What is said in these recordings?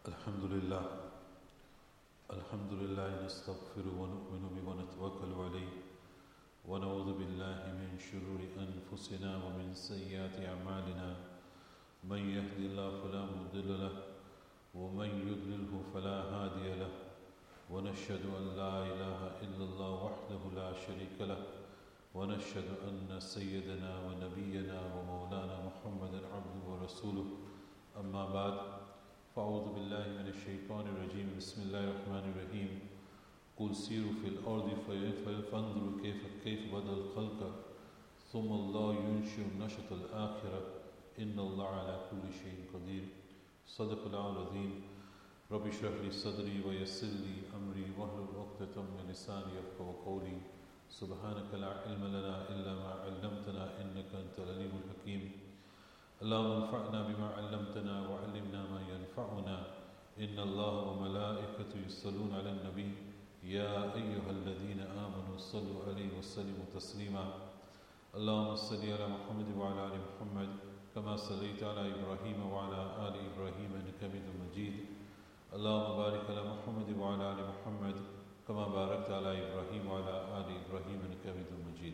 الحمد لله الحمد لله نستغفر ونؤمن به ونتوكل عليه ونعوذ بالله من شرور أنفسنا ومن سيئات أعمالنا من يهد الله فلا مضل له ومن يضلله فلا هادي له ونشهد أن لا إله إلا الله وحده لا شريك له ونشهد أن سيدنا ونبينا ومولانا محمدا عبده ورسوله أما بعد فأعوذ بالله من الشيطان الرجيم بسم الله الرحمن الرحيم قل سيروا في الأرض فانظروا كيف بدأ الخلق ثم الله ينشئ النشأة الآخرة إن الله على كل شيء قدير صدق الله العظيم رب اشرح لي صدري ويسر لي أمري واحلل عقدة من لساني يفقهوا قولي سبحانك لا علم لنا إلا ما علمتنا إنك أنت العليم الحكيم اللهم انفعنا بما علمتنا وعلمنا ما ينفعنا إن الله وملائكته يصلون على النبي يا أيها الذين آمنوا صلوا عليه وسلموا تسليما اللهم صل على محمد وعلى آل محمد كما صليت على إبراهيم وعلى آل إبراهيم إنك حميد مجيد اللهم بارك على محمد وعلى آل محمد كما باركت على إبراهيم وعلى آل إبراهيم إنك حميد مجيد.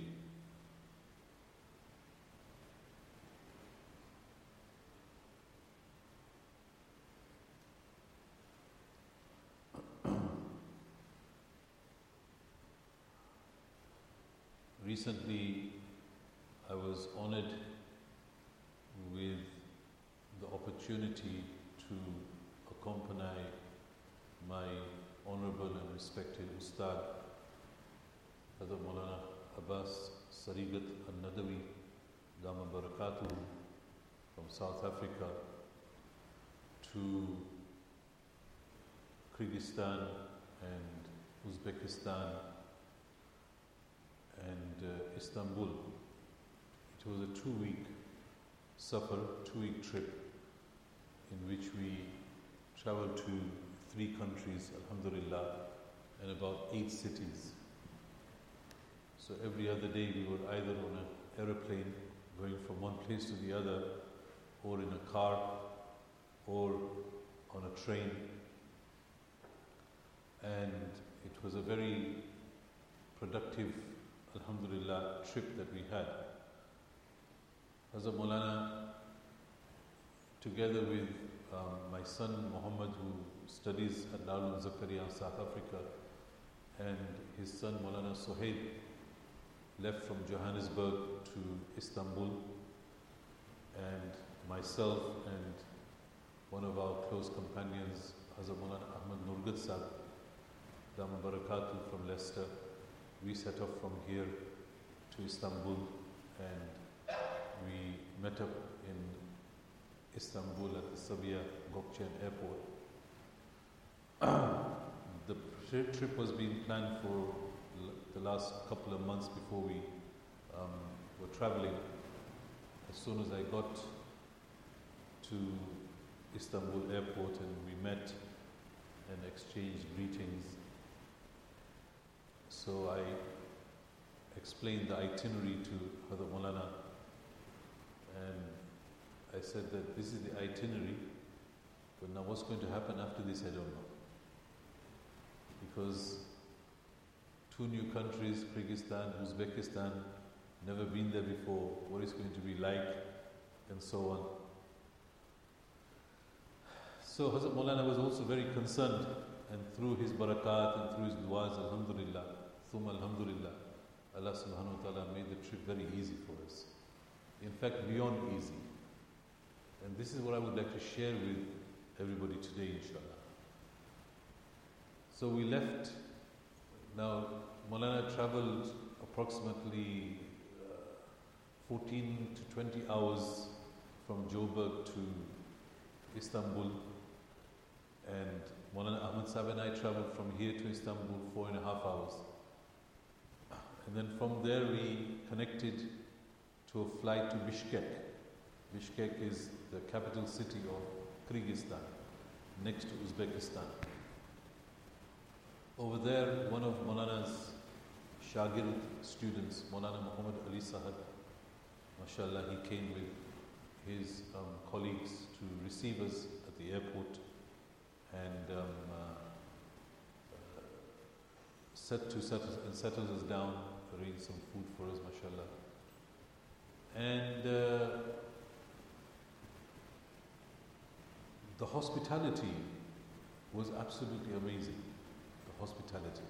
Recently, I was honored with the opportunity to accompany my honorable and respected Ustad, Hazrat Maulana Abbas Sarigat Al-Nadawi, Dama Barakatuhu, from South Africa, to Kyrgyzstan and Uzbekistan and Istanbul. It was a 2-week safar, 2-week trip in which we traveled to 3 countries, alhamdulillah, and about 8 cities. So every other day we were either on an aeroplane going from one place to the other, or in a car, or on a train. And it was a very productive, alhamdulillah, trip that we had. Hazrat Maulana, together with my son Muhammad, who studies at Darul Zakaria in South Africa, and his son Maulana Sohaib, left from Johannesburg to Istanbul, and myself and one of our close companions, Hazrat Maulana Ahmad Nurgat Sahib, Dama Barakatuh, from Leicester, we set off from here to Istanbul, and we met up in Istanbul at the Sabiha Gökçen Airport. The trip was being planned for the last couple of months before we were traveling. As soon as I got to Istanbul Airport and we met and exchanged greetings, so I explained the itinerary to Hazrat Maulana, and I said that this is the itinerary, but now what's going to happen after this I don't know. Because 2 new countries, Kyrgyzstan, Uzbekistan, never been there before, what it's going to be like, and so on. So Hazrat Maulana was also very concerned, and through his barakat and through his du'as, alhamdulillah, thumma alhamdulillah, Allah subhanahu wa ta'ala made the trip very easy for us. In fact, beyond easy. And this is what I would like to share with everybody today, inshallah. So we left. Now, Maulana traveled approximately 14 to 20 hours from Joburg to Istanbul, and Maulana Ahmad Sahib and I traveled from here to Istanbul 4.5 hours. And then from there we connected to a flight to Bishkek. Bishkek is the capital city of Kyrgyzstan, next to Uzbekistan. Over there, one of Maulana's Shagird students, Maulana Muhammad Ali Sahib, mashallah, he came with his colleagues to receive us at the airport, and settles us down, arrange some food for us, mashallah. And the hospitality was absolutely amazing. The hospitality.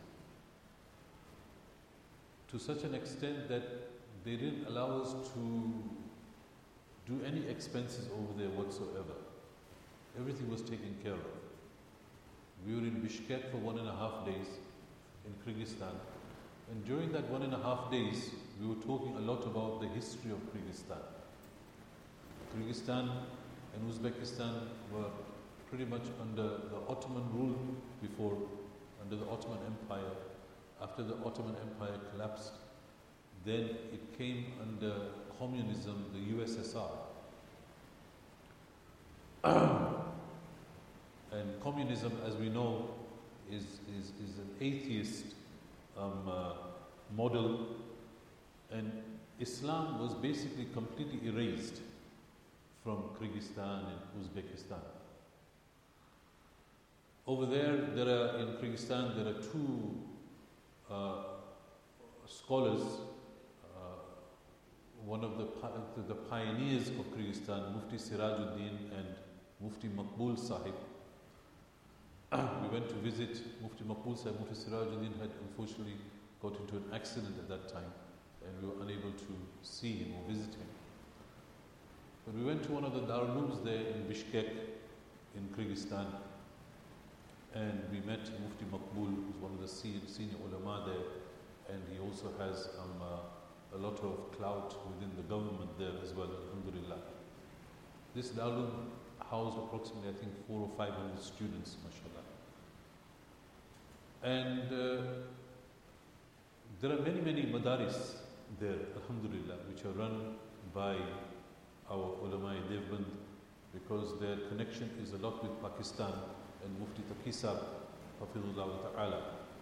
To such an extent that they didn't allow us to do any expenses over there whatsoever. Everything was taken care of. We were in Bishkek for 1.5 days in Kyrgyzstan. And during that 1.5 days, we were talking a lot about the history of Kyrgyzstan. Kyrgyzstan and Uzbekistan were pretty much under the Ottoman rule before, under the Ottoman Empire. After the Ottoman Empire collapsed, then it came under communism, the USSR. And communism, as we know, is an atheist model, and Islam was basically completely erased from Kyrgyzstan and Uzbekistan. Over there, in Kyrgyzstan, there are two scholars, one of the pioneers of Kyrgyzstan, Mufti Sirajuddin and Mufti Maqbul Sahib. We went to visit Mufti Maqbul Sahib. Mufti Sirajuddin had unfortunately got into an accident at that time, and we were unable to see him or visit him. But we went to one of the darulooms there in Bishkek, in Kyrgyzstan, and we met Mufti Maqbul, who's one of the senior ulama there, and he also has a lot of clout within the government there as well, alhamdulillah. This darulum housed approximately, I think, 400 or 500 students, mashallah. And there are many madaris there, alhamdulillah, which are run by our ulama Devband, because their connection is a lot with Pakistan and Mufti Taqi-Sab, Hafidhullah Ta'ala.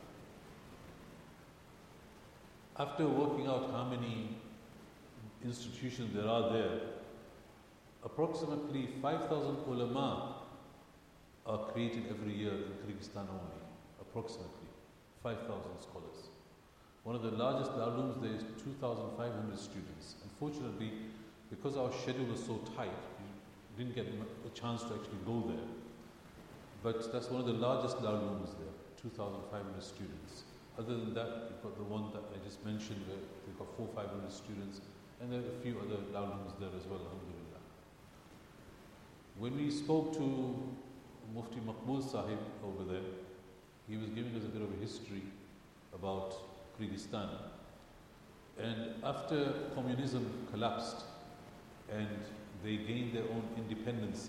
After working out how many institutions there are there, approximately 5,000 ulama are created every year in Kyrgyzstan only. Approximately 5,000 scholars. One of the largest darulooms there is 2,500 students. Unfortunately, because our schedule was so tight, we didn't get a chance to actually go there. But that's one of the largest darulooms there, 2,500 students. Other than that, you've got the one that I just mentioned where we've got 400-500 students, and there are a few other darulooms there as well, alhamdulillah. When we spoke to Mufti Maqbul Sahib over there, he was giving us a bit of a history about Kyrgyzstan. And after communism collapsed and they gained their own independence,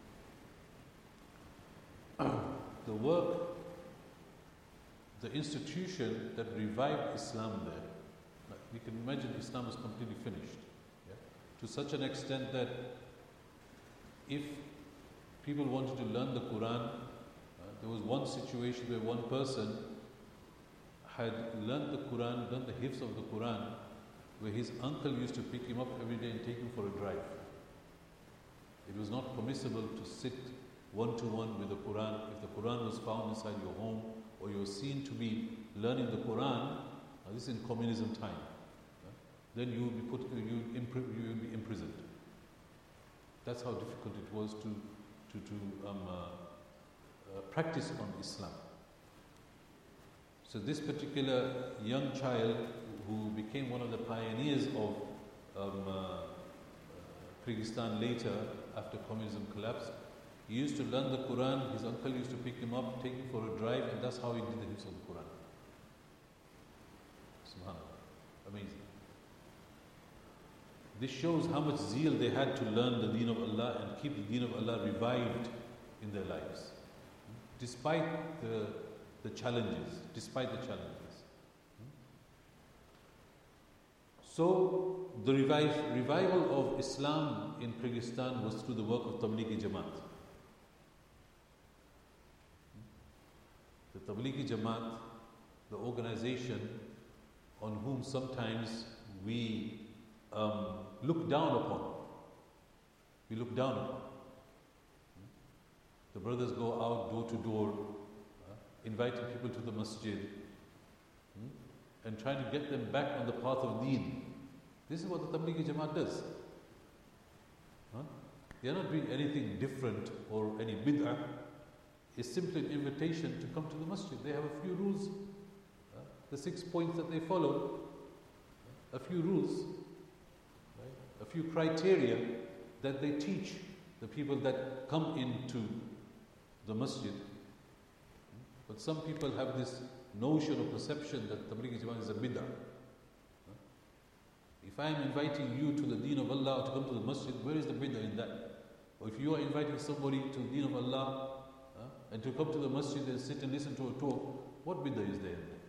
the work, the institution that revived Islam there, we can imagine Islam was completely finished. Yeah? To such an extent that if people wanted to learn the Quran, there was one situation where one person had learned the Quran, done the hifz of the Quran, where his uncle used to pick him up every day and take him for a drive. It was not permissible to sit one-to-one with the Quran. If the Quran was found inside your home, or you were seen to be learning the Quran, this is in communism time, then you would be imprisoned. That's how difficult it was to practice on Islam. So this particular young child who became one of the pioneers of Kyrgyzstan later, after communism collapsed, he used to learn the Quran. His uncle used to pick him up, take him for a drive, and that's how he did the hifz of the Quran. SubhanAllah. Amazing. This shows how much zeal they had to learn the deen of Allah and keep the deen of Allah revived in their lives. Despite the challenges. So, the revival of Islam in Kyrgyzstan was through the work of Tablighi Jamaat. The Tablighi Jamaat, the organization on whom sometimes we look down upon. The brothers go out door to door, inviting people to the masjid, and trying to get them back on the path of deen. This is what the Tablighi Jamaat does. They are not doing anything different or any bid'ah. It's simply an invitation to come to the masjid. They have a few rules, the 6 points that they follow, a few rules, right? A few criteria that they teach the people that come into the masjid. But some people have this notion or perception that Tablighi Jamaat is a bid'ah. If I am inviting you to the deen of Allah to come to the masjid, where is the bid'ah in that? Or if you are inviting somebody to the deen of Allah and to come to the masjid and sit and listen to a talk, what bid'ah is there in that?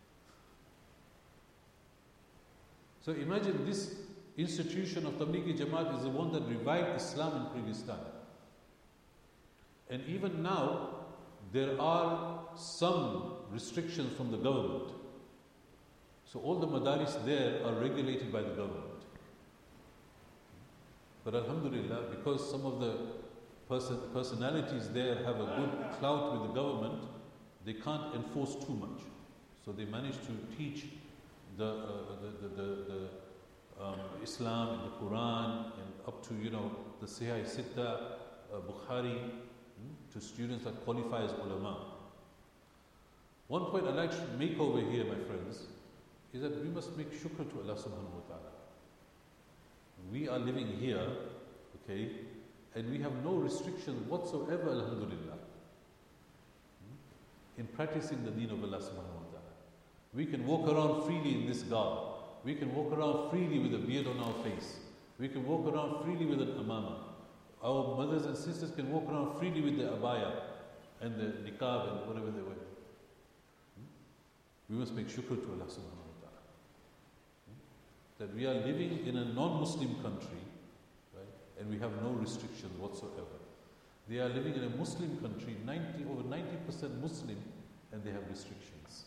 So imagine this institution of Tablighi Jamaat is the one that revived Islam in previous time. And even now, there are some restrictions from the government. So all the madaris there are regulated by the government. But alhamdulillah, because some of the personalities there have a good clout with the government, they can't enforce too much. So they manage to teach the Islam and the Quran and up to the Sahih Sitta, Bukhari, to students that qualify as ulama. One point I'd like to make over here, my friends, is that we must make shukr to Allah subhanahu wa ta'ala. We are living here, okay, and we have no restrictions whatsoever, alhamdulillah, in practicing the deen of Allah subhanahu wa ta'ala. We can walk around freely in this garb. We can walk around freely with a beard on our face. We can walk around freely with an amama. Our mothers and sisters can walk around freely with the abaya and the niqab and whatever they wear. We must make shukr to Allah subhanahu wa ta'ala. That we are living in a non-Muslim country, right, and we have no restrictions whatsoever. They are living in a Muslim country, over 90% Muslim, and they have restrictions.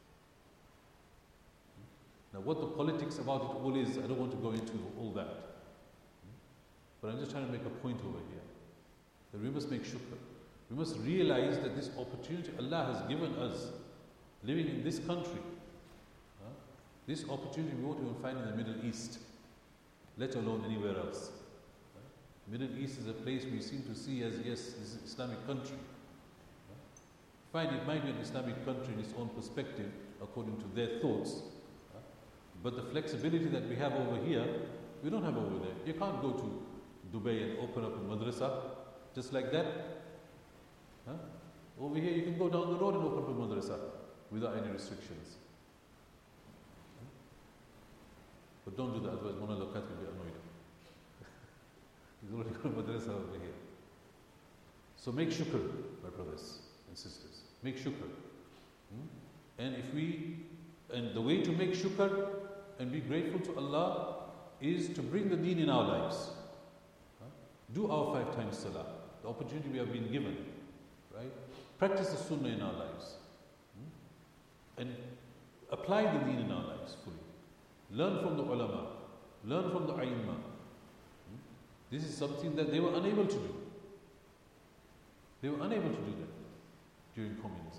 Now what the politics about it all is, I don't want to go into all that. But I'm just trying to make a point over here. That we must make shukr. We must realize that this opportunity Allah has given us, living in this country, this opportunity we won't even find in the Middle East, let alone anywhere else. Middle East is a place we seem to see as, yes, this is an Islamic country. Fine, it might be an Islamic country in its own perspective, according to their thoughts. But the flexibility that we have over here, we don't have over there. You can't go to Dubai and open up a madrasa just like that. Over here, you can go down the road and open up a madrasa without any restrictions. But don't do that, otherwise Mona Lokat will be annoyed. He's already got a madrasa over here. So make shukr, my brothers and sisters. Make shukr. And the way to make shukr and be grateful to Allah is to bring the deen in our lives. Do our 5 times salah, the opportunity we have been given, right? Practice the sunnah in our lives. And apply the deen in our lives fully. Learn from the ulama, learn from the a'immah. This is something that they were unable to do. They were unable to do that during communism.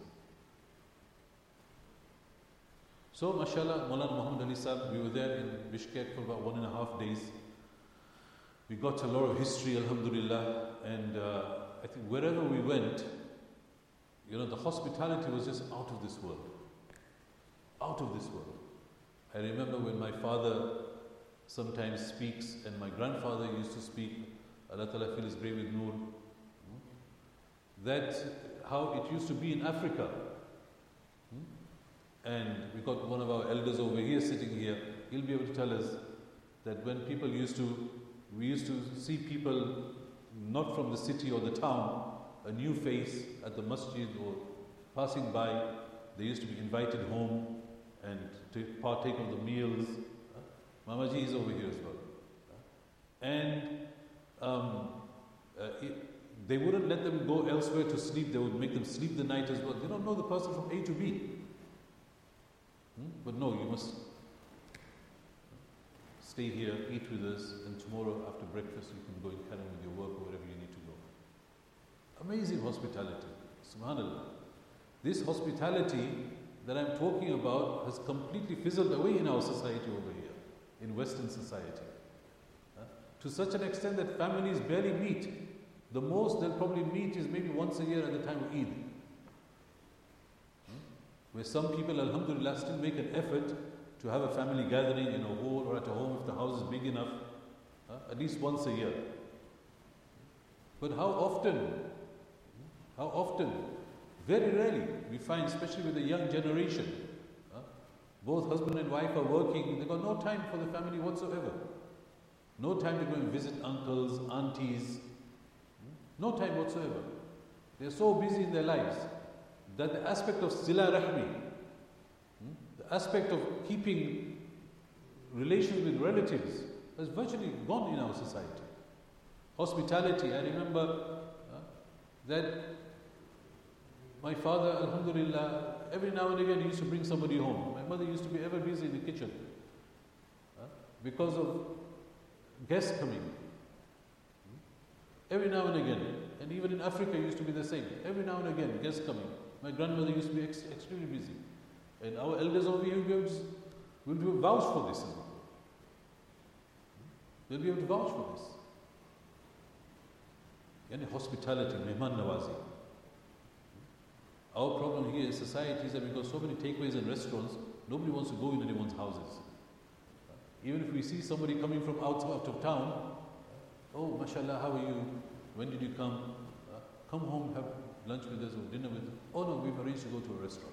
So, mashallah, Maulana Muhammad Ali Sahib, we were there in Bishkek for about 1.5 days. We got a lot of history, alhamdulillah, and I think wherever we went, the hospitality was just out of this world. Out of this world. I remember when my father sometimes speaks, and my grandfather used to speak, Allah Ta'ala fill his grave with nur, that's how it used to be in Africa. And we got one of our elders over here sitting here, he'll be able to tell us that when people we used to see people not from the city or the town, a new face at the masjid or passing by, they used to be invited home and to partake of the meals. Mamaji is over here as well. And they wouldn't let them go elsewhere to sleep, they would make them sleep the night as well. They don't know the person from A to B. But no, you must stay here, eat with us, and tomorrow after breakfast you can go and carry on with your work or wherever you need to go. Amazing hospitality. Subhanallah. This hospitality that I'm talking about has completely fizzled away in our society over here, in Western society. To such an extent that families barely meet. The most they'll probably meet is maybe once a year at the time of Eid. Where some people, alhamdulillah, still make an effort to have a family gathering in a hall or at a home if the house is big enough, at least once a year. But how often, very rarely, we find, especially with the young generation, both husband and wife are working, they've got no time for the family whatsoever. No time to go and visit uncles, aunties, no time whatsoever. They're so busy in their lives that the aspect of sila rahmi, the aspect of keeping relations with relatives, has virtually gone in our society. Hospitality, I remember that my father, alhamdulillah, every now and again he used to bring somebody home. My mother used to be ever busy in the kitchen because of guests coming. Every now and again, and even in Africa used to be the same. Every now and again, guests coming. My grandmother used to be extremely busy. And our elders over here will vouch for this as well. They'll be able to vouch for this. Yani hospitality, mehman nawazi. Our problem here in society is that we've got so many takeaways and restaurants, nobody wants to go in anyone's houses. Even if we see somebody coming from out of town, oh, mashallah, how are you? When did you come? Come home, have lunch with us or dinner with us. Oh no, we've arranged to go to a restaurant.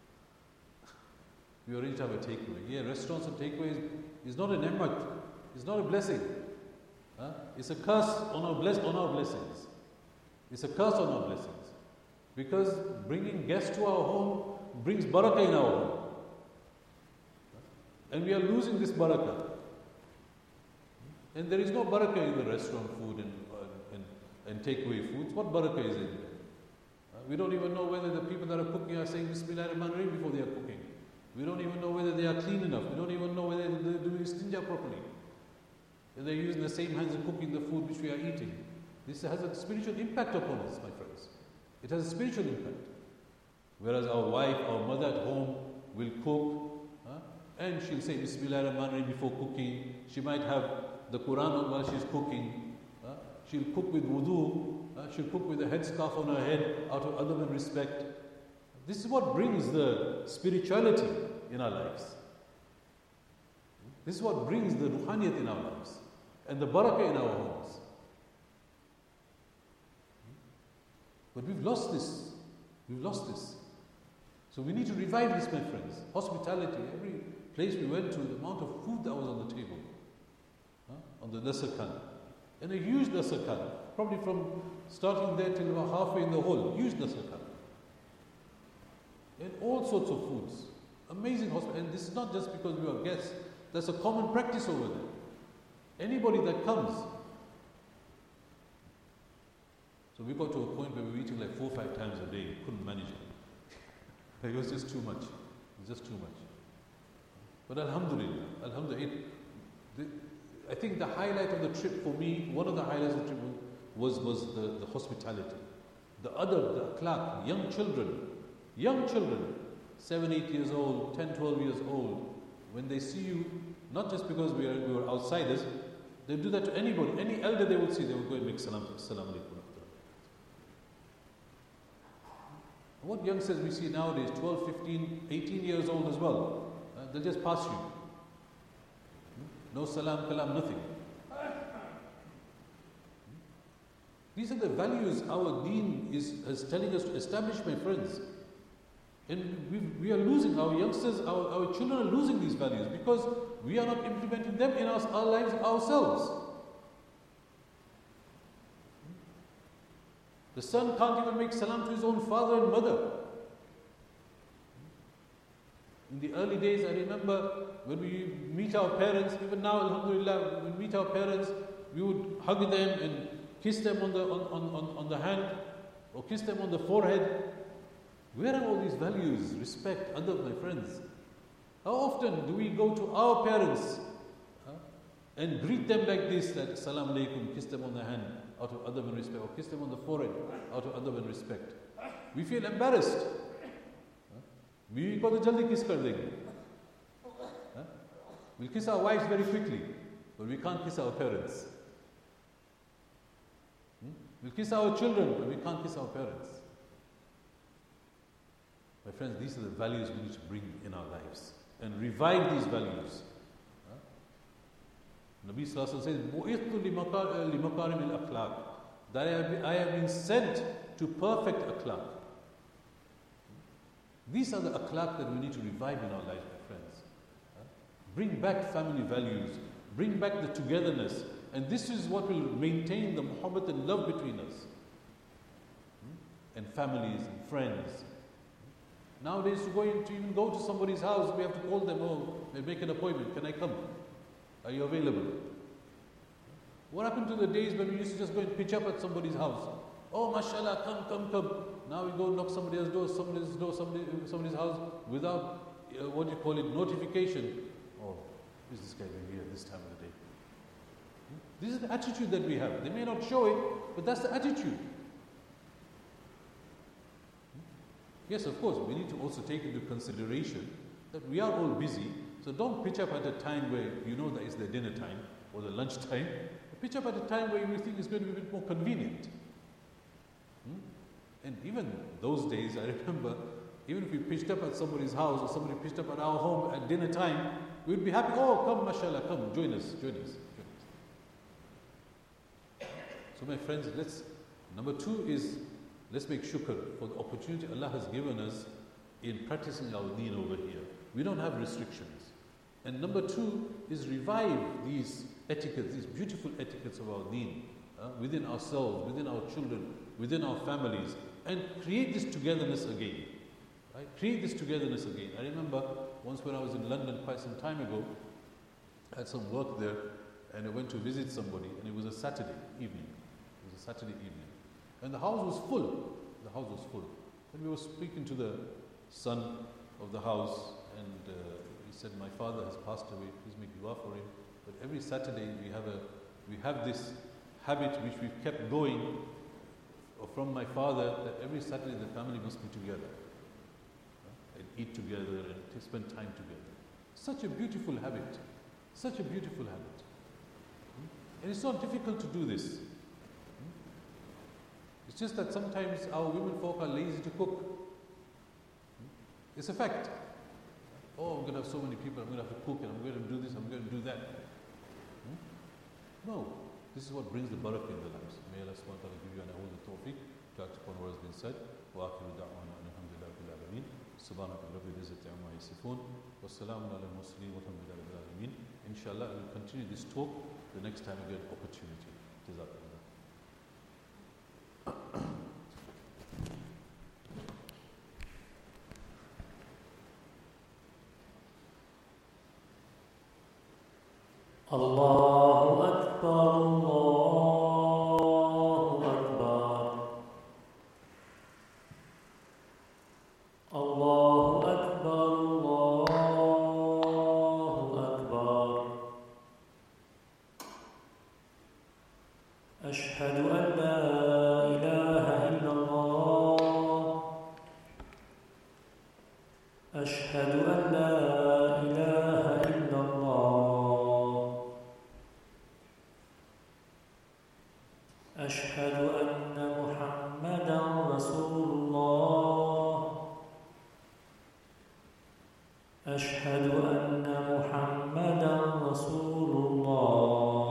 We arranged to have a takeaway. Yeah, restaurants and takeaways is not a ni'mat. It's not a blessing. It's a curse on our blessings. It's a curse on our blessings. Because bringing guests to our home brings barakah in our home. And we are losing this barakah. And there is no barakah in the restaurant food and takeaway foods. What barakah is in there? We don't even know whether the people that are cooking are saying Bismillah ar-Rahman ar-Rahim before they are cooking. We don't even know whether they are clean enough. We don't even know whether they're doing istinja properly. And they're using the same hands and cooking the food which we are eating. This has a spiritual impact upon us, my friends. It has a spiritual impact. Whereas our wife, our mother at home will cook, and she'll say Bismillah ar-Rahman ar-Rahim before cooking. She might have the Quran on while she's cooking. She'll cook with wudu. She'll cook with a headscarf on her head out of adab and respect. This is what brings the spirituality in our lives. This is what brings the ruhaniyat in our lives and the barakah in our homes. But we've lost this. We've lost this. So we need to revive this, my friends. Hospitality, every place we went to, the amount of food that was on the table, on the Nasr-Khan. And a huge Nasr-Khan, probably from starting there till about halfway in the hall, huge Nasr-Khan. And all sorts of foods. Amazing hospitality. And this is not just because we are guests. That's a common practice over there. Anybody that comes. So we got to a point where we were eating like 4 or 5 times a day. Couldn't manage it. It was just too much. It was just too much. But alhamdulillah, I think the highlight of the trip for me, one of the highlights of the trip was the hospitality. The adab, the akhlaq, young children, 7, 8 years old, 10, 12 years old, when they see you, not just because we were outsiders, they do that to anybody, any elder they would see, they would go and make salam alaikum. What youngsters we see nowadays, 12, 15, 18 years old as well, they'll just pass you. No salam, kalam, nothing. These are the values our deen is telling us to establish, my friends. And we are losing, our youngsters, our children are losing these values because we are not implementing them in our lives ourselves. The son can't even make salam to his own father and mother. In the early days, I remember when we meet our parents, even now, alhamdulillah, when we meet our parents, we would hug them and kiss them on the hand or kiss them on the forehead. Where are all these values, respect, adab, my friends? How often do we go to our parents and greet them like this, that Assalamu alaikum, kiss them on the hand out of adab and respect, or kiss them on the forehead out of adab and respect. We feel embarrassed. बीवी को तो जल्दी kiss कर देंगे. We'll kiss our wives very quickly, but we can't kiss our parents. We'll kiss our children, but we can't kiss our parents. My friends, these are the values we need to bring in our lives and revive these values. Nabi Sallallahu Alaihi Wasallam says, "Bu'ithtu limakarim al-akhlaq," that I have been sent to perfect akhlaq. These are the akhlaq that we need to revive in our lives, my friends. Bring back family values, bring back the togetherness, and this is what will maintain the muhabbat and love between us. And families and friends. Nowadays, to even go to somebody's house, we have to call them, they make an appointment, can I come? Are you available? What happened to the days when we used to just go and pitch up at somebody's house? Oh, mashallah, come. Now we go knock somebody's somebody's house without, notification. Oh, is this guy going here this time of the day? This is the attitude that we have. They may not show it, but that's the attitude. Yes, of course, we need to also take into consideration that we are all busy, so don't pitch up at a time where you know that it's the dinner time or the lunch time. Pitch up at a time where you think it's going to be a bit more convenient. And even those days, I remember, even if we pitched up at somebody's house or somebody pitched up at our home at dinner time, we'd be happy, oh, come, mashallah, come, join us. So my friends, number 2 is, let's make shukr for the opportunity Allah has given us in practicing our deen over here. We don't have restrictions. And number 2 is revive these etiquettes, these beautiful etiquettes of our deen within ourselves, within our children, within our families, and create this togetherness again. Right? Create this togetherness again. I remember once when I was in London quite some time ago, I had some work there, and I went to visit somebody, and it was a Saturday evening. And the house was full. And we were speaking to the son of the house, and he said, my father has passed away, please make dua for him. But every Saturday we have this habit which we've kept going from my father, that every Saturday the family must be together. And eat together and spend time together. Such a beautiful habit. And it's not difficult to do this. It's just that sometimes our women folk are lazy to cook. It's a fact. Oh, I'm going to have so many people, I'm going to have to cook, and I'm going to do this, I'm going to do that. No. This is what brings the barakah in the lives. May Allah subhanahu wa ta'ala give you and all the tawfiq to act upon what has been said. وآخر دعوانا أن الحمد لله رب العالمين. سبحانك رب العزة عما يصفون والسلام على المرسلين والحمد لله رب العالمين. Inshallah, I will continue this talk the next time we get opportunity. Jazakallah. Allahu Akbar, Allahu Akbar. Allahu Akbar, Allahu Akbar. Ashhadu an la ilaha illallah. Ashhadu an la ilaha illallah. أشهد أن محمدا رسول الله. أشهد أن محمدا رسول الله.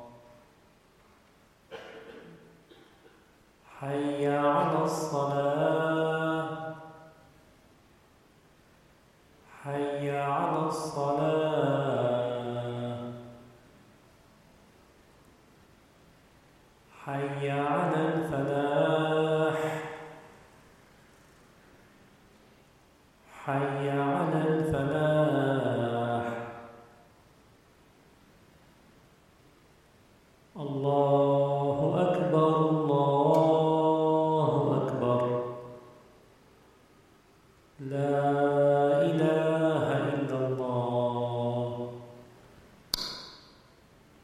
حي على الصلاة. حي على الصلاة. حي على الفلاح. حي على الفلاح. الله أكبر، الله أكبر. لا إله إلا الله.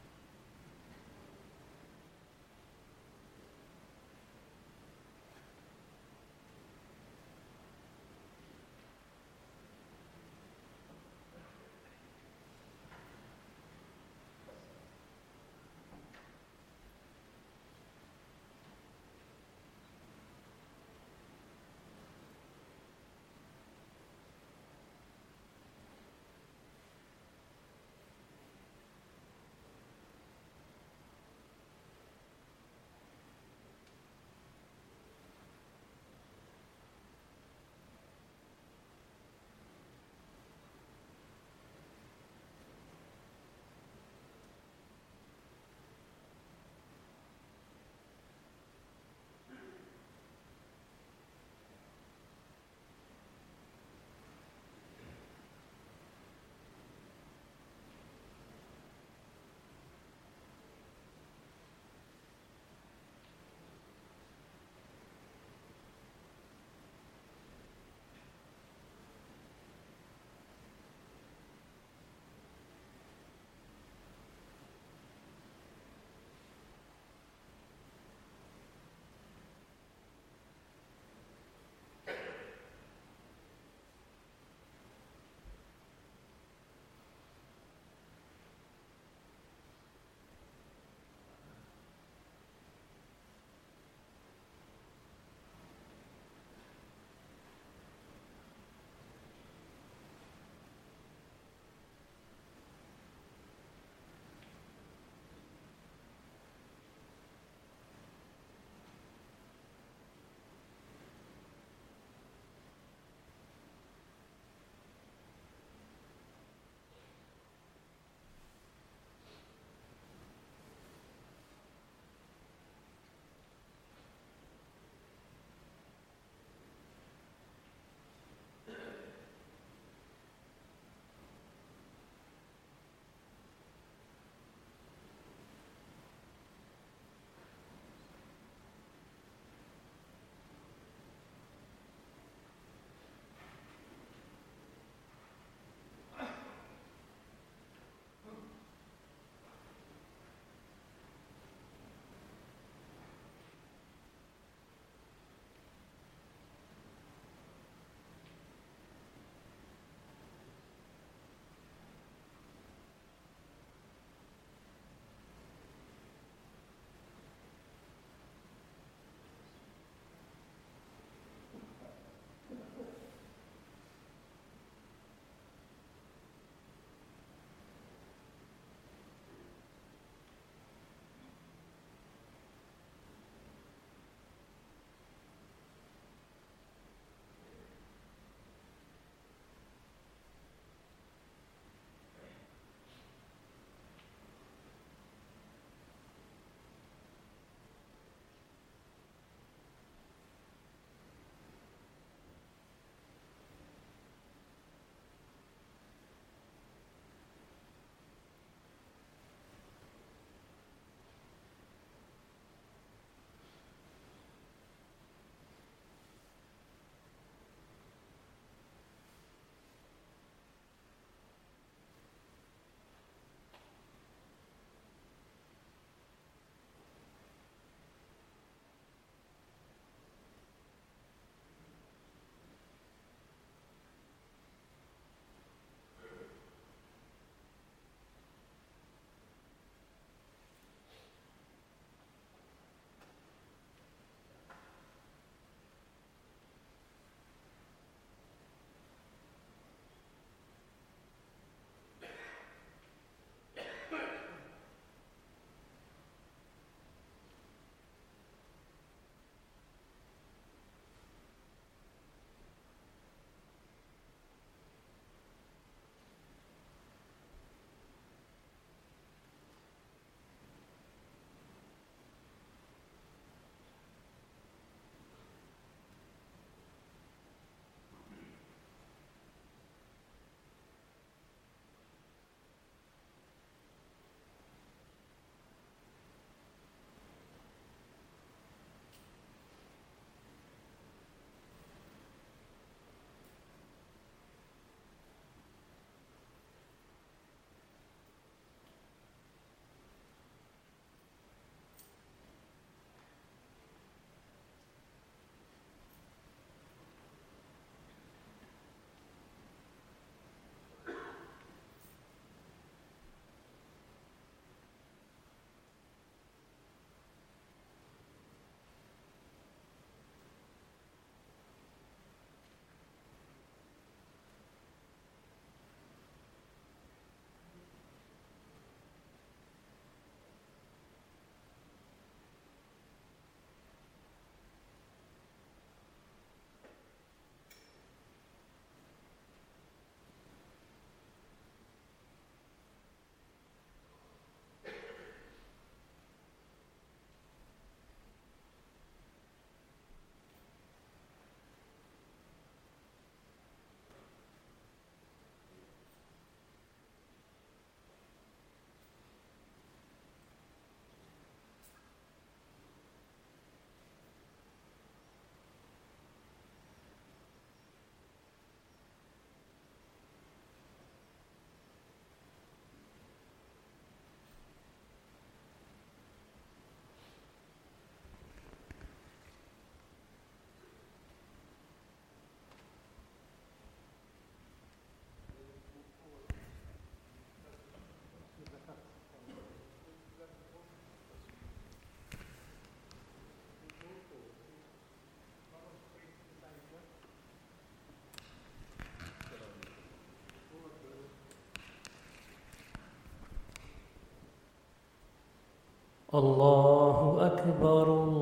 الله أكبر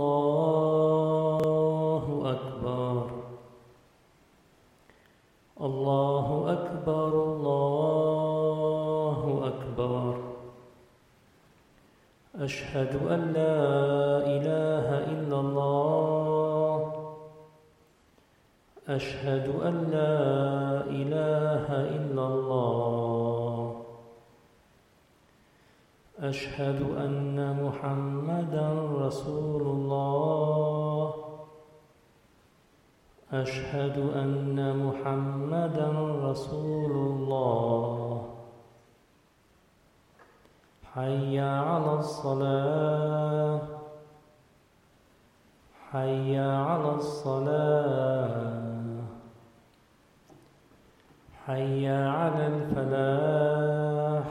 الله أكبر الله أكبر الله أكبر أشهد أن لا إله إلا الله أشهد أن لا إله إلا الله أشهد أن محمدًا رسول الله أشهد أن محمدًا رسول الله حي على الصلاة حي على الصلاة حي على الفلاح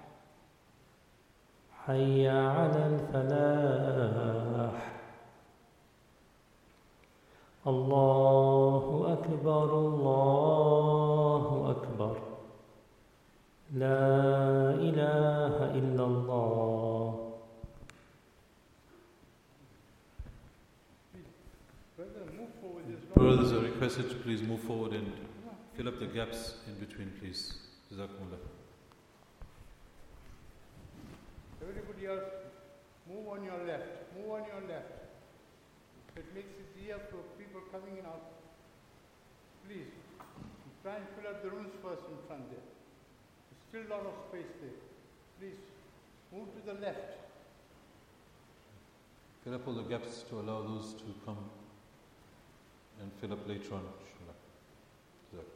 حي على الفلاح الله أكبر الله أكبر لا إله إلا الله. Brothers are requested to please move forward and fill up the gaps in between, please. Jazakumullah. Everybody else, move on your left. Move on your left. It makes it easier for people coming in out. Please, try and fill up the rooms first in front there. There's still a lot of space there. Please, move to the left. Fill up all the gaps to allow those to come and fill up later on, inshallah. Jazakumullah.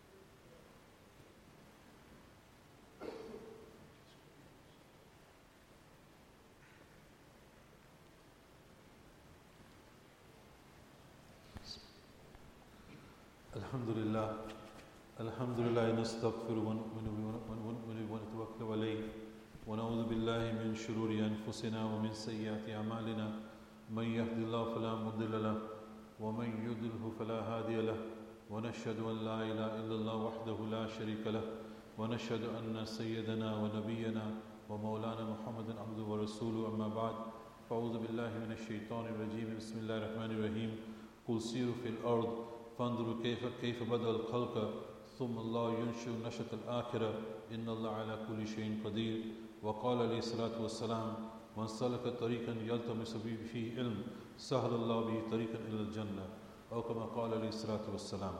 الحمد لله نستغفر ونؤمن ونتوكل عليه ونعوذ بالله من شرور أنفسنا ومن سيئات أعمالنا من يهد الله فلا مضل له ومن يضلل فلا هادي له ونشهد أن لا إله إلا الله وحده لا شريك له ونشهد أن سيدنا ونبينا ومولانا محمد عبده ورسوله أما بعد فأعوذ بالله من الشيطان الرجيم بسم الله الرحمن الرحيم قل سيروا في الأرض فانظروا كيف بدأ الخلق ثم الله ينشئ نشأة الآخرة إن الله على كل شيء قدير وقال عليه الصلاة والسلام من سلك طريقا يلتمس فيه علم سهل الله به طريقا إلى الجنة أو كما قال عليه الصلاة والسلام.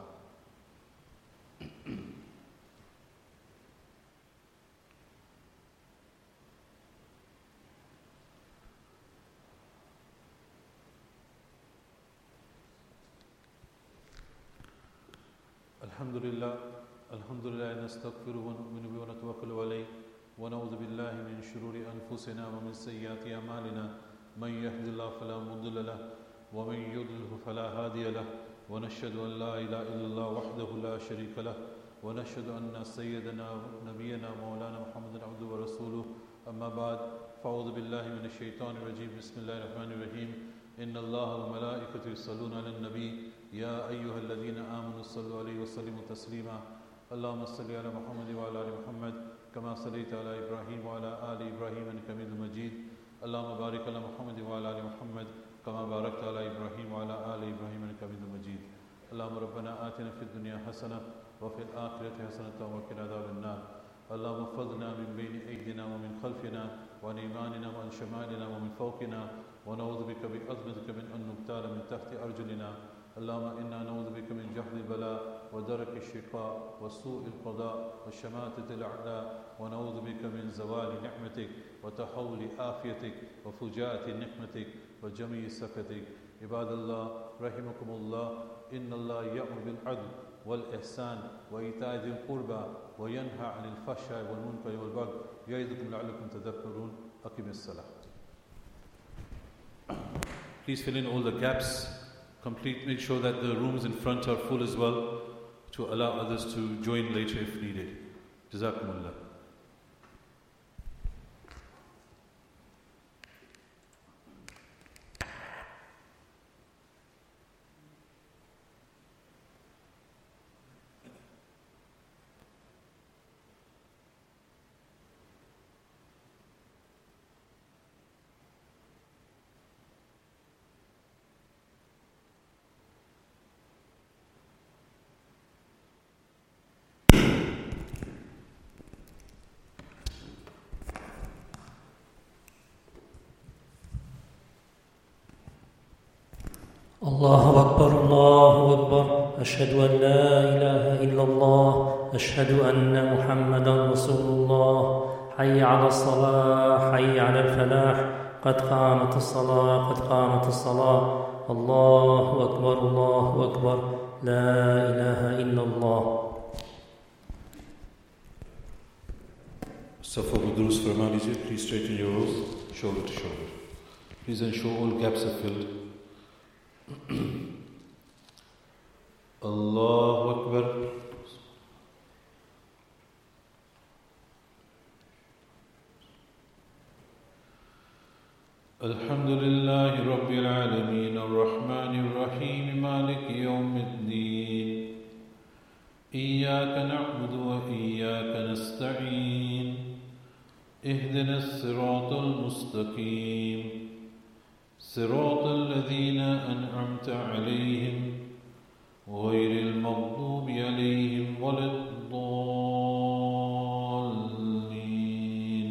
الحمد لله نستغفر ونؤمن به ونتوكل عليه ونعوذ بالله من شرور أنفسنا ومن سيئات أعمالنا من يهد الله فلا مضل له ومن يضلل فلا هادي له ونشهد أن لا إله إلا الله وحده لا شريك له ونشهد أن سيدنا نبينا مولانا محمد عبده ورسوله أما بعد فأعوذ بالله من الشيطان الرجيم بسم الله الرحمن الرحيم إن الله وملائكته يصلون على النبي يا أيها الذين آمنوا صلوا عليه وسلموا تسليما اللهم صل على محمد وعلى آل محمد كما صليت على إبراهيم وعلى آل إبراهيم إنك حميد مجيد اللهم بارك على محمد وعلى آل محمد كما باركت على إبراهيم وعلى آل إبراهيم إنك حميد مجيد اللهم ربنا آتنا في الدنيا حسنة وفي الآخرة حسنة وقنا عذاب النار اللهم احفظنا من بين أيدينا ومن خلفنا وعن أيماننا وعن شمالنا ومن فوقنا ونعوذ بك بعظمتك من أن نغتال من تحت أرجلنا اللهم إنا نعوذ بك من جهد البلاء ودرك الشقاء وسوء القضاء وشماتة الأعداء ونعوذ بك من زوال نعمتك وتحول آفيتك وفجاءة نقمتك وجميع سخطك عباد الله رحمكم الله إن الله يأمر بالعدل والإحسان وإيتاء ذي القربى وينهى عن الفحشاء والمنكر والبغي يعظكم لعلكم تذكرون أقم الصلاة. Please fill in all the gaps. Make sure that the rooms in front are full as well to allow others to join later if needed. Jazakumullah. الله أكبر الله أكبر أشهد أن لا إله إلا الله أشهد أن محمدا رسول الله حي على الصلاة حي على الفلاح قد قامت الصلاة قد قامت الصلاة الله أكبر الله أكبر لا إله إلا الله. सफ़ों को दुरुस्त फरमा लीजिए. Please straighten your rows, shoulder to shoulder. Please ensure all gaps are filled. Allahu Akbar. Alhamdulillahi Rabbil Alameen Ar-Rahmanir Rahim Maliki Yawmiddin Iyyaka na'budu wa iyyaka nasta'in اهدنا الصراط المستقيم صراط الذين أنعمت عليهم غير المغضوب عليهم ولا الضالين.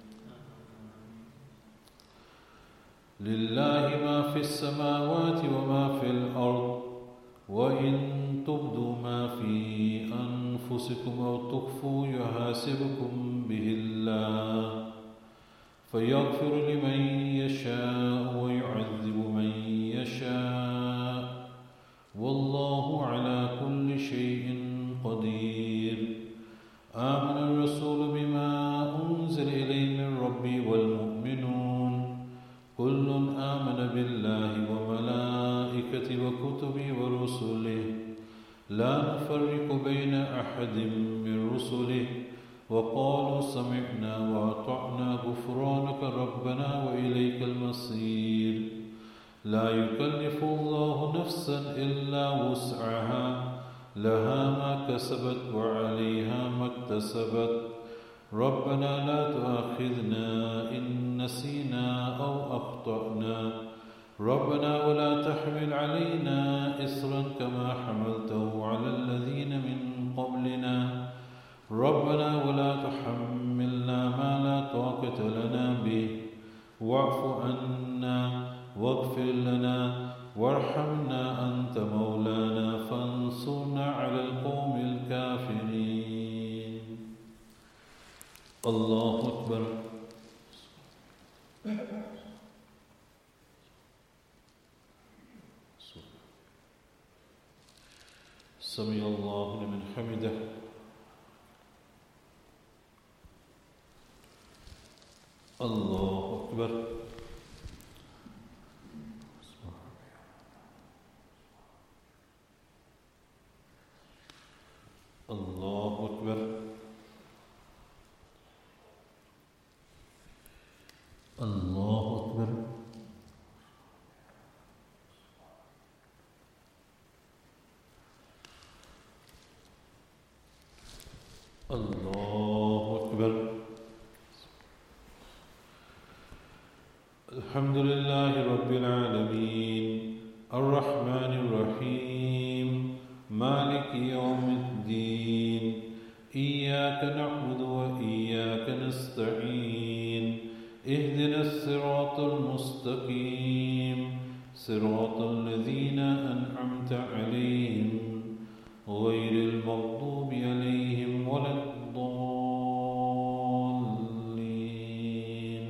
لله ما في السماوات وما في الأرض وإن تبدوا ما في أنفسكم أو تخفوا يحاسبكم به الله فيغفر لمن يشاء ويعذب من يشاء والله على كل شيء قدير. آمن الرسول بما أنزل إليه من ربه والمؤمنون كل آمن بالله وملائكته وكتبه ورسله لا نفرق بين أحد من رسله وقالوا سمعنا وأطعنا غفرانك ربنا وإليك المصير. لا يكلف الله نفسا إلا وسعها لها ما كسبت وعليها ما اكتسبت ربنا لا تؤاخذنا إن نسينا أو أخطأنا ربنا ولا تحمل علينا إصرا كما حملته على الذين من قبلنا ربنا ولا تحملنا ما لا طاقة لنا به واعف عنا واغفر لنا وارحمنا أنت مولانا فانصرنا على القوم الكافرين. الله أكبر. سمع الله لمن حمده. الله أكبر. الله أكبر. الله أكبر. الله أكبر. الحمد لله رب العالمين الرحمن الرحيم مالك يوم الدين إياك نعبد وإياك نستعين اهدنا الصراط المستقيم صراط الذين أنعمت عليهم غير المغضوب عليهم ولا الضالين.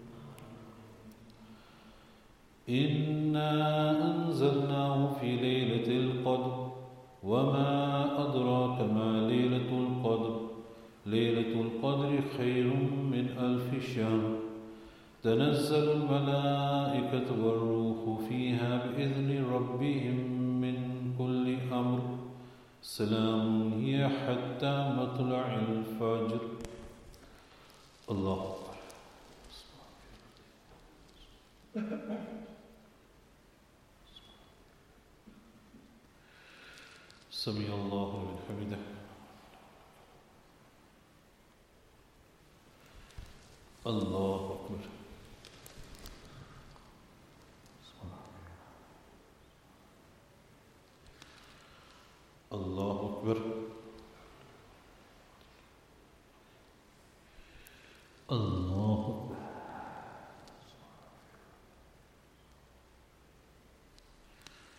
إنا أنزلناه في ليلة القدر وما أدراك ما ليلة القدر ليلة القدر خير من 1000 شهر تنزل الملائكة والروح فيها بإذن ربهم من كل أمر سلام هي حتى مطلع الفجر. الله أكبر. سمع الله لمن حمده. الله أكبر. الله أكبر. الله أكبر.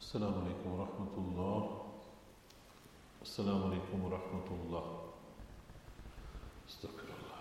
السلام عليكم ورحمة الله. السلام عليكم ورحمة الله. استغفر الله.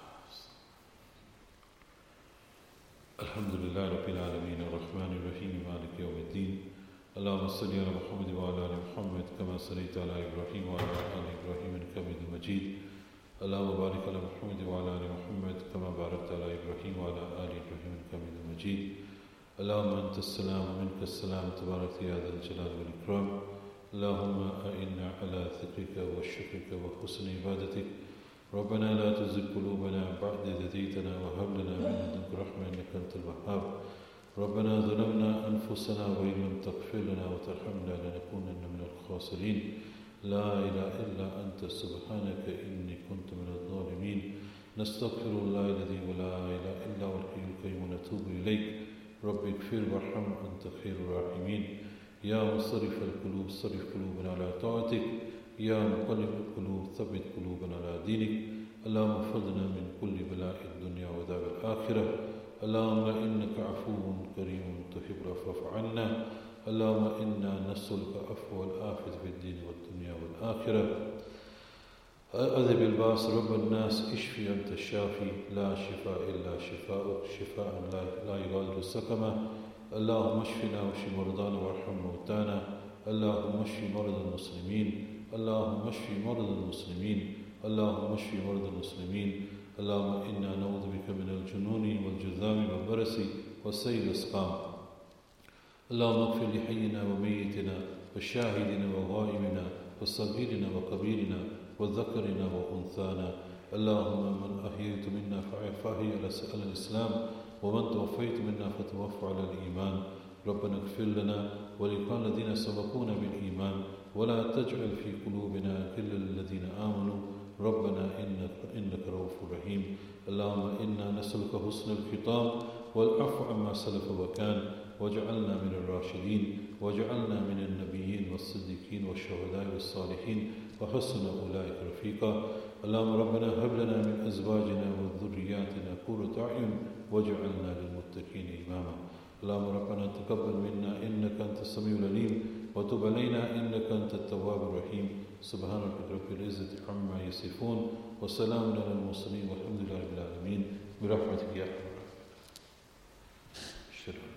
الحمد لله رب العالمين الرحمن الرحيم مالك يوم الدين. اللهم صل على محمد وعلى آل محمد كما صليت على إبراهيم وعلى آل إبراهيم إنك حميد مجيد. اللهم بارك على محمد وعلى آل محمد كما باركت على إبراهيم وعلى آل إبراهيم إنك حميد مجيد. اللهم أنت السلام ومنك السلام تبارك يا ذا الجلال والإكرام. اللهم أئنا على ذكرك وشكرك وحسن عبادتك. ربنا لا تزغ قلوبنا بعد إذ هديتنا وهب لنا من لدنك رحمة إنك أنت الوهاب. ربنا ظلمنا أنفسنا وإن لم تغفر لنا وترحمنا لنكونن من الخاسرين. لا إله إلا أنت سبحانك إني كنت من الظالمين. نستغفر الله الذي لا إله إلا هو الحي القيوم ونتوب إليك. رب اغفر وارحم أنت خير الراحمين. يا مصرف القلوب صرف قلوبنا على طاعتك. يا مقلب القلوب ثبت قلوبنا على دينك. اللهم احفظنا من كل بلاء الدنيا وعذاب الآخرة. اللهم إنك عفو كريم تحب العفو فاعف عنا. اللهم إنا نسألك عفو والعافية في الدين والدنيا والآخرة. أذهب الباس رب الناس اشفي أنت الشافي لا شفاء إلا شفاءك شفاء لا يغادر سقما. اللهم اشفنا واشف مرضانا وارحم موتانا. اللهم اشف مرضى المسلمين. اللهم اشف مرضى المسلمين. اللهم اشف مرضى المسلمين. اللهم إنا نعوذ بك من الجنون والجذام والبرص والسيل الأسقام. اللهم اغفر لحينا وميتنا وشاهدنا وغائبنا وصغيرنا وكبيرنا وذكرنا وأنثانا. اللهم من أحييت منا فأحيه على الإسلام ومن توفيت منا فتوفى على الإيمان. ربنا اغفر لنا ولإخواننا الذين سبقونا بالإيمان ولا تجعل في قلوبنا غلا للذين آمنوا ربنا إنك رؤوف رحيم. اللهم إنا نسألك حسن الختام والعفو عما سلف وكان واجعلنا من الراشدين واجعلنا من النبيين والصديقين والشهداء والصالحين وحسن أولئك رفيقا. اللهم ربنا هب لنا من أزواجنا وذرياتنا قرة أعين واجعلنا للمتقين إماما. اللهم ربنا تقبل منا إنك أنت السميع العليم وتب علينا إنك أنت التواب الرحيم. سبحان ربك رب العزة عما يصفون وسلام على المرسلين والحمد لله رب العالمين برحمتك يا أرحم الراحمين.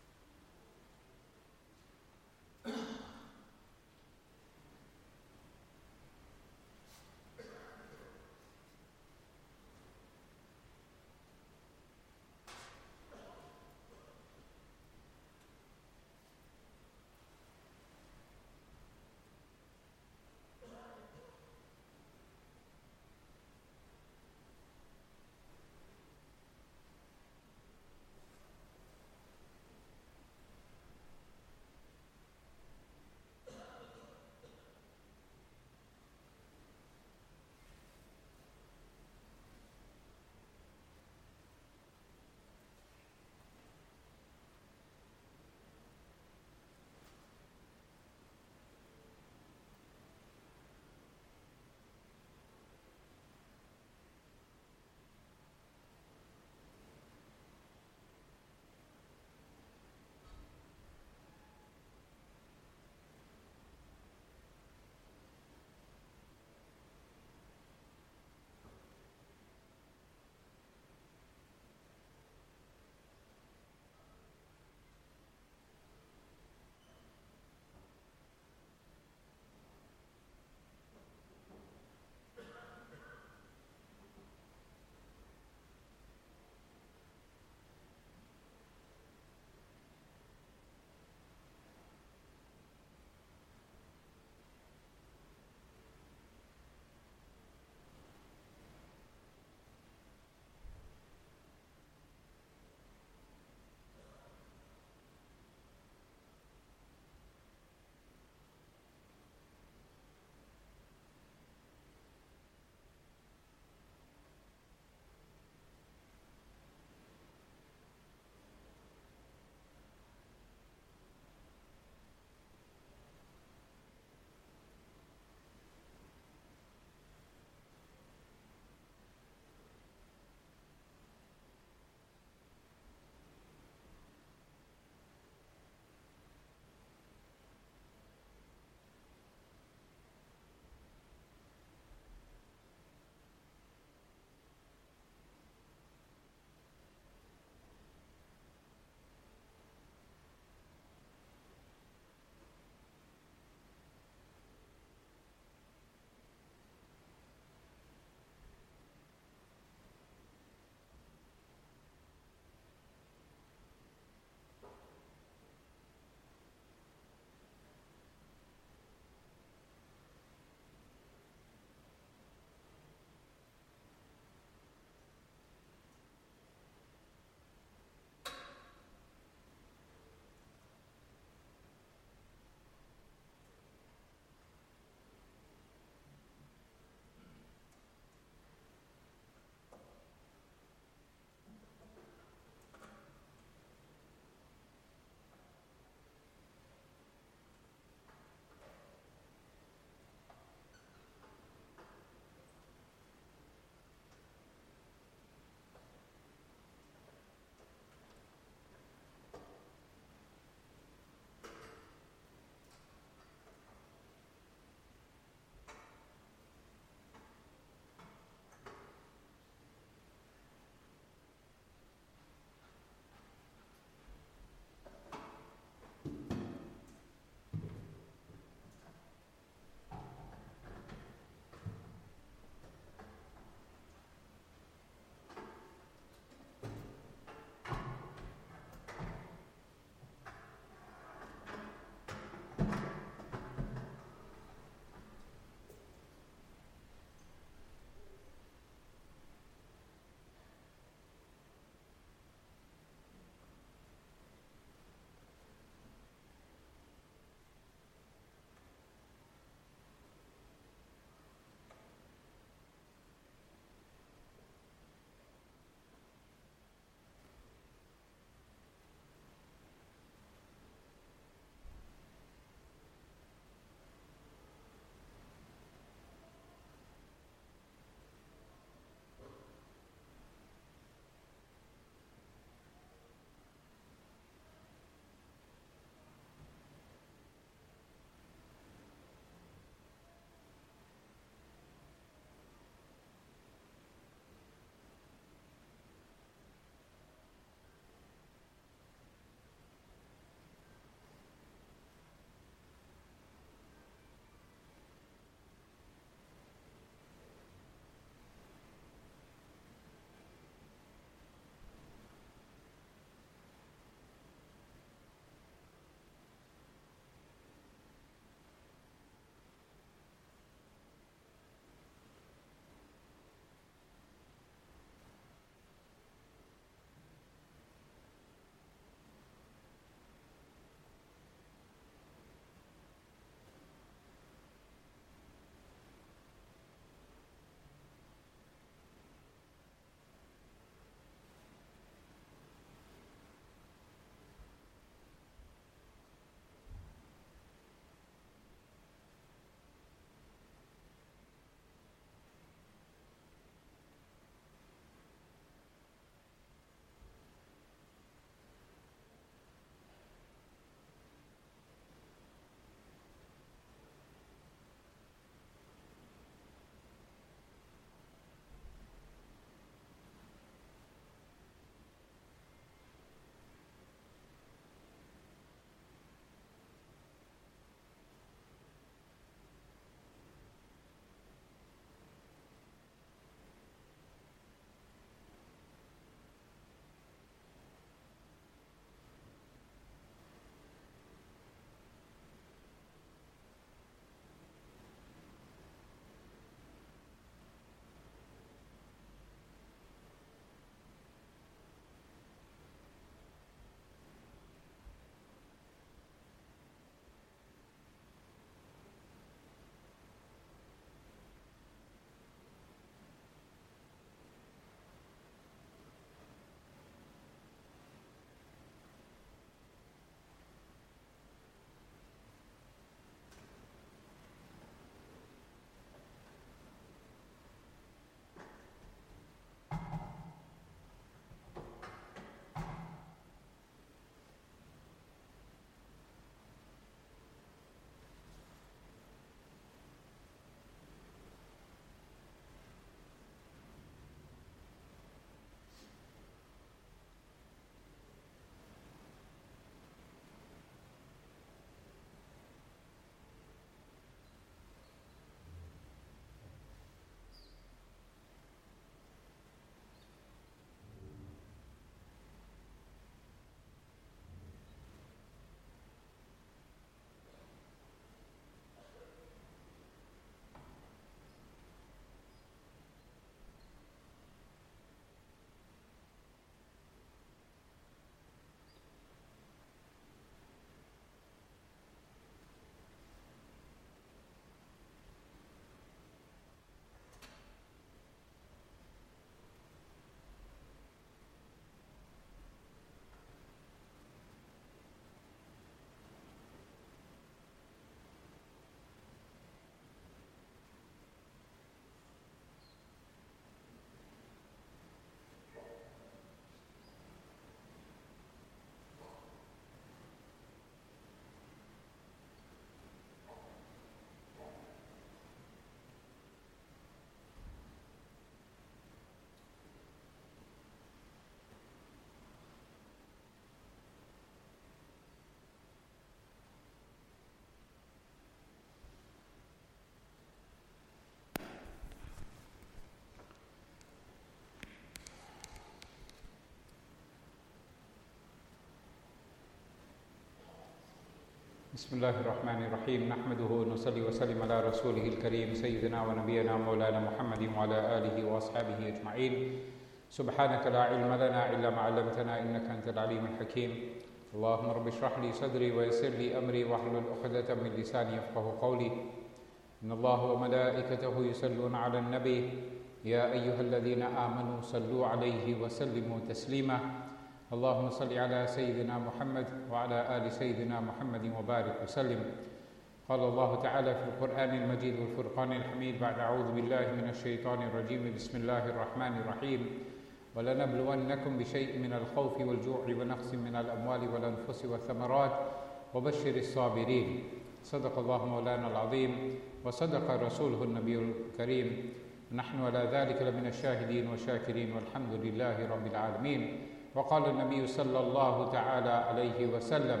بسم الله الرحمن الرحيم نحمده ونصلي وسلم على رسوله الكريم سيدنا ونبينا مولانا محمد وعلى آله وأصحابه أجمعين سبحانك لا علم لنا إلا ما علمتنا إنك أنت العليم الحكيم اللهم رب اشرح لي صدري ويسر لي أمري واحلل عقدة من لساني يفقهوا قولي إن الله وملائكته يصلون على النبي يا أيها الذين آمنوا صلوا عليه وسلموا تسليما اللهم صل على سيدنا محمد وعلى آل سيدنا محمد وبارك وسلم قال الله تعالى في القرآن المجيد والفرقان الحميد بعد أعوذ بالله من الشيطان الرجيم بسم الله الرحمن الرحيم ولنبلونكم بشيء من الخوف والجوع ونقص من الأموال والأنفس والثمرات وبشر الصابرين صدق الله مولانا العظيم وصدق رسوله النبي الكريم نحن على ذلك لمن الشاهدين والشاكرين والحمد لله رب العالمين وقال النبي صلى الله تعالى عليه وسلم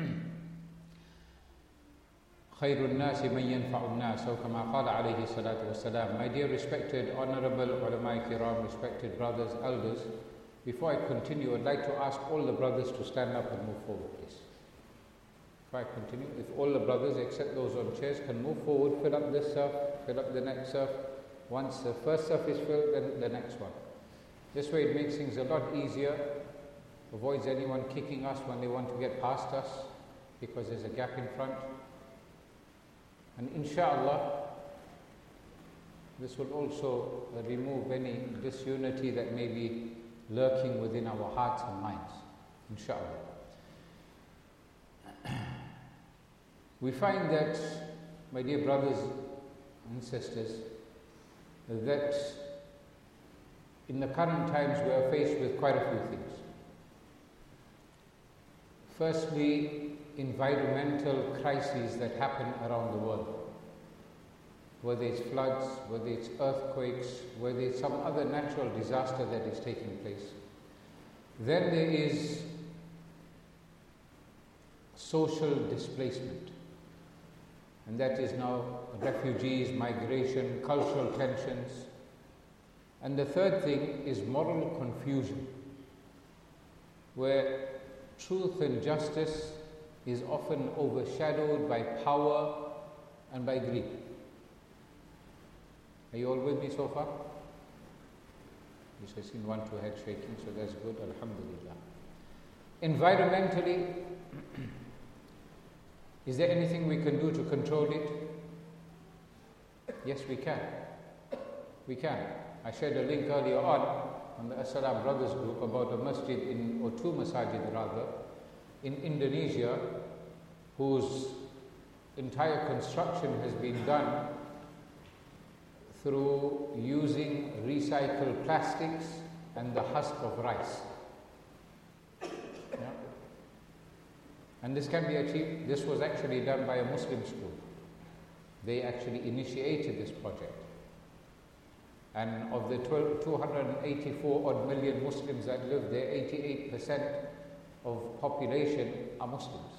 خير الناس من ينفع الناس أو كما قال عليه الصلاة والسلام. My dear respected honorable ulama kiram, respected brothers, elders, before I continue I'd like to ask all the brothers to stand up and move forward please. Before I continue, if all the brothers except those on chairs can move forward, fill up this surf, fill up the next surf. Once the first surf is filled, then the next one. This way it makes things a lot easier, avoids anyone kicking us when they want to get past us because there's a gap in front. And inshallah, this will also remove any disunity that may be lurking within our hearts and minds. Inshallah. We find that, my dear brothers and sisters, that in the current times we are faced with quite a few things. Firstly, environmental crises that happen around the world. Whether it's floods, whether it's earthquakes, whether it's some other natural disaster that is taking place. Then there is social displacement. And that is now refugees, migration, cultural tensions. And the third thing is moral confusion, where truth and justice is often overshadowed by power and by greed. Are you all with me so far? Yes, I've seen 1, 2 heads shaking, so that's good, alhamdulillah. Environmentally, is there anything we can do to control it? Yes, we can. We can. I shared a link earlier on the As-Salam Brothers group about a masjid or 2 masajid rather, in Indonesia, whose entire construction has been done through using recycled plastics and the husk of rice. Yeah? And this can be achieved. This was actually done by a Muslim school. They actually initiated this project. And of the 284 odd million Muslims that live there, 88% of population are Muslims.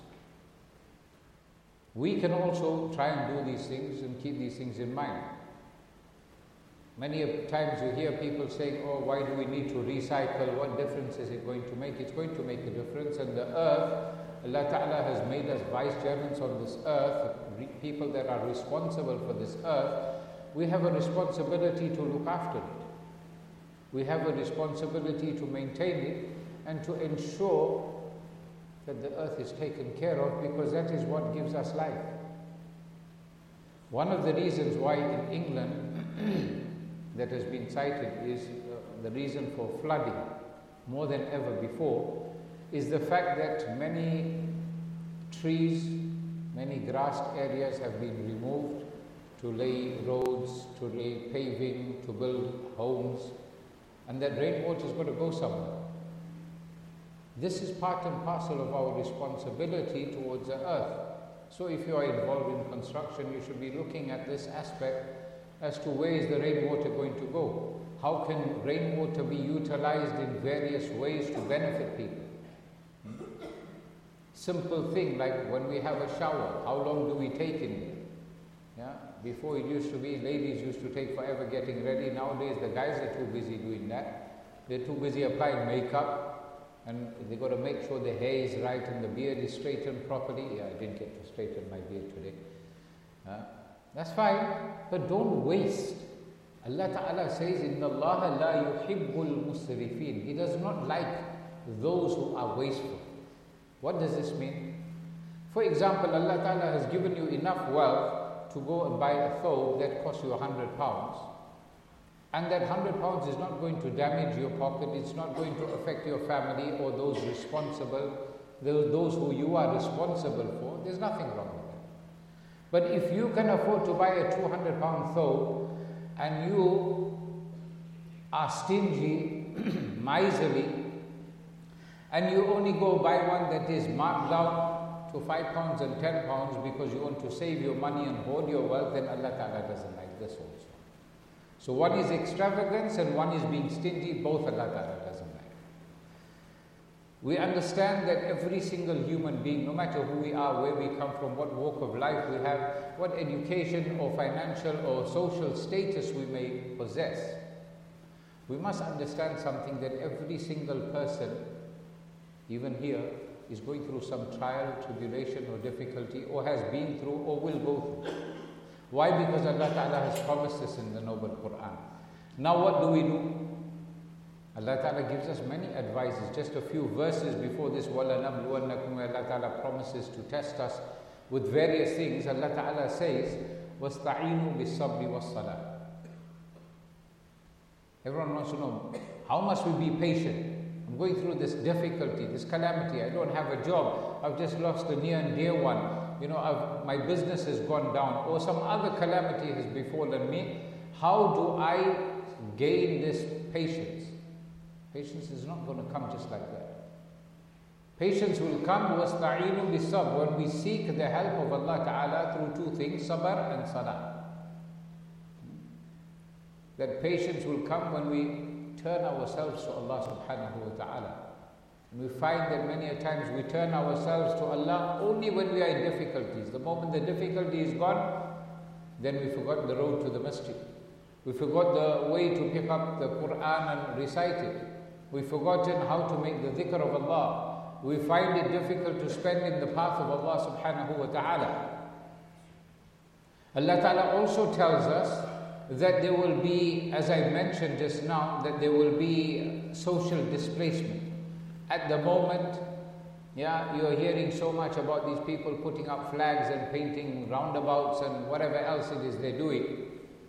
We can also try and do these things and keep these things in mind. Many times you hear people saying, oh, why do we need to recycle? What difference is it going to make? It's going to make a difference. And the earth, Allah Ta'ala has made us vicegerents on this earth, people that are responsible for this earth. We have a responsibility to look after it. We have a responsibility to maintain it and to ensure that the earth is taken care of, because that is what gives us life. One of the reasons why in England that has been cited is the reason for flooding more than ever before is the fact that many trees, many grassed areas have been removed to lay roads, to lay paving, to build homes, and that rainwater is going to go somewhere. This is part and parcel of our responsibility towards the earth. So if you are involved in construction, you should be looking at this aspect as to where is the rainwater going to go. How can rainwater be utilized in various ways to benefit people? Simple thing like when we have a shower, how long do we take in it? Yeah? Before it used to be, ladies used to take forever getting ready. Nowadays the guys are too busy doing that. They're too busy applying makeup And they got to make sure the hair is right and the beard is straightened properly. Yeah, I didn't get to straighten my beard today. That's fine, but don't waste. Allah Ta'ala says, Inna Allah la yuhibbul musrifin. He does not like those who are wasteful. What does this mean? For example, Allah Ta'ala has given you enough wealth to go and buy a thobe that costs you £100. And that £100 is not going to damage your pocket, it's not going to affect your family or those responsible, those who you are responsible for. There's nothing wrong with that. But if you can afford to buy a £200 thobe and you are stingy, miserly, and you only go buy one that is marked down to £5 and £10 because you want to save your money and hoard your wealth, then Allah Ta'ala doesn't like this also. So one is extravagance and one is being stingy, both Allah Ta'ala doesn't like. We understand that every single human being, no matter who we are, where we come from, what walk of life we have, what education or financial or social status we may possess, we must understand something, that every single person, even here, is going through some trial, tribulation or difficulty, or has been through or will go through. Why? Because Allah Ta'ala has promised us in the Noble Quran. Now what do we do? Allah Ta'ala gives us many advices. Just a few verses before this, وَلَنَبْلُوَنَّكُمْ, where Allah Ta'ala promises to test us with various things. Allah Ta'ala says, وَاسْتَعِينُوا بِالصَّبْرِ وَالصَّلَاةِ. Everyone wants to know, how must we be patient? I'm going through this difficulty, this calamity. I don't have a job. I've just lost a near and dear one. My business has gone down, or some other calamity has befallen me. How do I gain this patience? Patience is not going to come just like that. Patience will come وَاسْتَعِينُوا بِالصَّبْرِ, when we seek the help of Allah Ta'ala through two things, sabr and salah. That patience will come when we turn ourselves to Allah Subhanahu wa Ta'ala. And we find that many a times we turn ourselves to Allah only when we are in difficulties. The moment the difficulty is gone, then we forgot the road to the masjid. We forgot the way to pick up the Quran and recite it. We've forgotten how to make the dhikr of Allah. We find it difficult to spend in the path of Allah Subhanahu wa Ta'ala. Allah Ta'ala also tells us that there will be, as I mentioned just now, that there will be social displacement. At the moment, you are hearing so much about these people putting up flags and painting roundabouts and whatever else it is they're doing.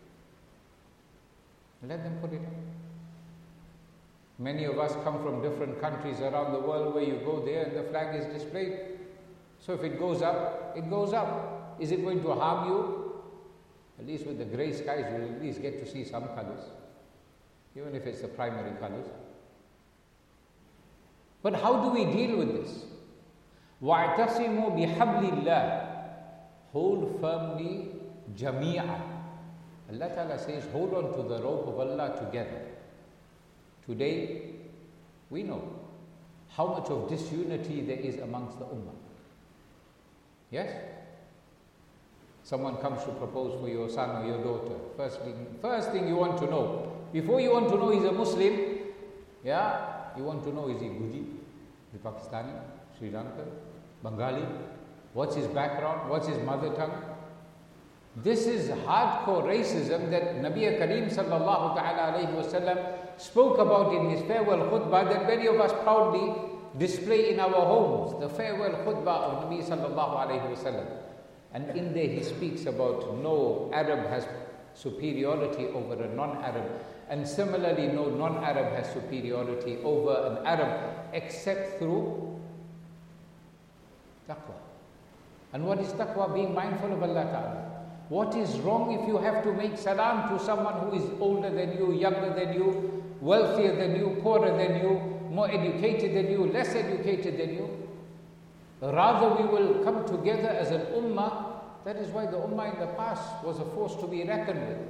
Let them put it up. Many of us come from different countries around the world where you go there and the flag is displayed. So if it goes up, it goes up. Is it going to harm you? At least with the grey skies, you'll at least get to see some colors, even if it's the primary colors. But how do we deal with this? وَاعْتَصِمُوا بِحَبْلِ اللَّهِ. Hold firmly, جَمِيعًا. Allah Ta'ala says, hold on to the rope of Allah together. Today, we know how much of disunity there is amongst the ummah. Yes? Someone comes to propose for your son or your daughter. First thing you want to know, before you want to know he's a Muslim, you want to know, is he Guji, is he Pakistani, Sri Lankan, Bengali? What's his background? What's his mother tongue? This is hardcore racism that Nabi Kareem sallallahu ta'ala alayhi wa sallam spoke about in his farewell khutbah, that many of us proudly display in our homes. The farewell khutbah of Nabi sallallahu alayhi wa sallam. And in there he speaks about no Arab has superiority over a non-Arab. And similarly, no non-Arab has superiority over an Arab except through taqwa. And what is taqwa? Being mindful of Allah Ta'ala. What is wrong if you have to make salam to someone who is older than you, younger than you, wealthier than you, poorer than you, more educated than you, less educated than you? Rather, we will come together as an ummah. That is why the ummah in the past was a force to be reckoned with.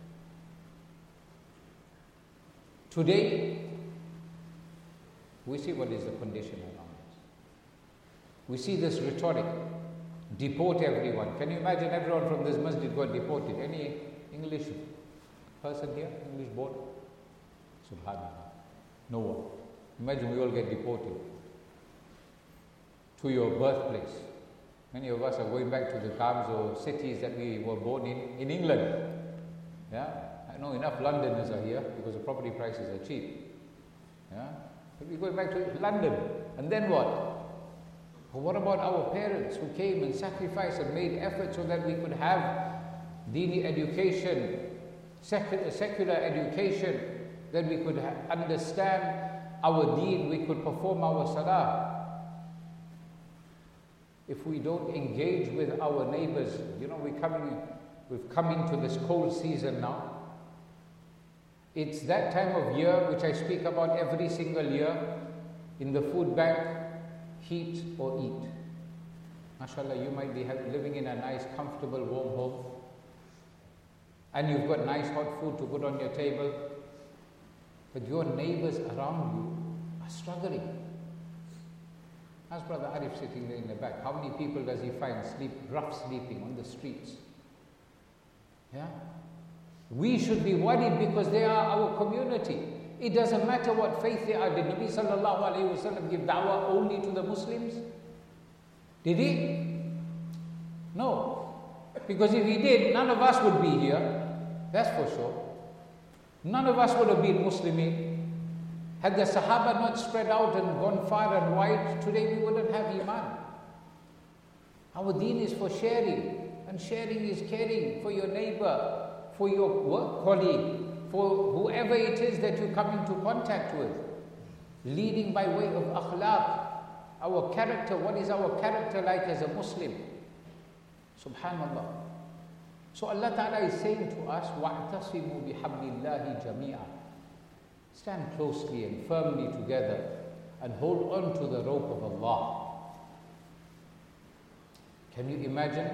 Today, we see what is the condition around us. We see this rhetoric, deport everyone. Can you imagine everyone from this masjid got deported? Any English person here? English born? Subhanallah. No one. Imagine we all get deported to your birthplace. Many of us are going back to the towns or cities that we were born in England. Yeah, I know enough Londoners are here because the property prices are cheap. Yeah, but we're going back to London, and then what? But what about our parents who came and sacrificed and made effort so that we could have Dini education, secular education, that we could understand our deen, we could perform our salah. If we don't engage with our neighbors, we've come into this cold season now. It's that time of year which I speak about every single year in the food bank, heat or eat. MashaAllah, you might be living in a nice, comfortable, warm home, and you've got nice hot food to put on your table, but your neighbors around you are struggling. Ask Brother Arif sitting there in the back, how many people does he find rough sleeping on the streets? Yeah? We should be worried because they are our community. It doesn't matter what faith they are. Did Nabi sallallahu alayhi wa sallam give da'wah only to the Muslims? Did he? No. Because if he did, none of us would be here. That's for sure. None of us would have been Muslimin. Had the Sahaba not spread out and gone far and wide, today we wouldn't have Iman. Our deen is for sharing, and sharing is caring for your neighbor, for your work colleague, for whoever it is that you come into contact with. Leading by way of akhlaq, our character. What is our character like as a Muslim? Subhanallah. So Allah Ta'ala is saying to us, وَاعْتَصِمُوا بِحَبْلِ اللَّهِ جَمِيعًا. Stand closely and firmly together and hold on to the rope of Allah. Can you imagine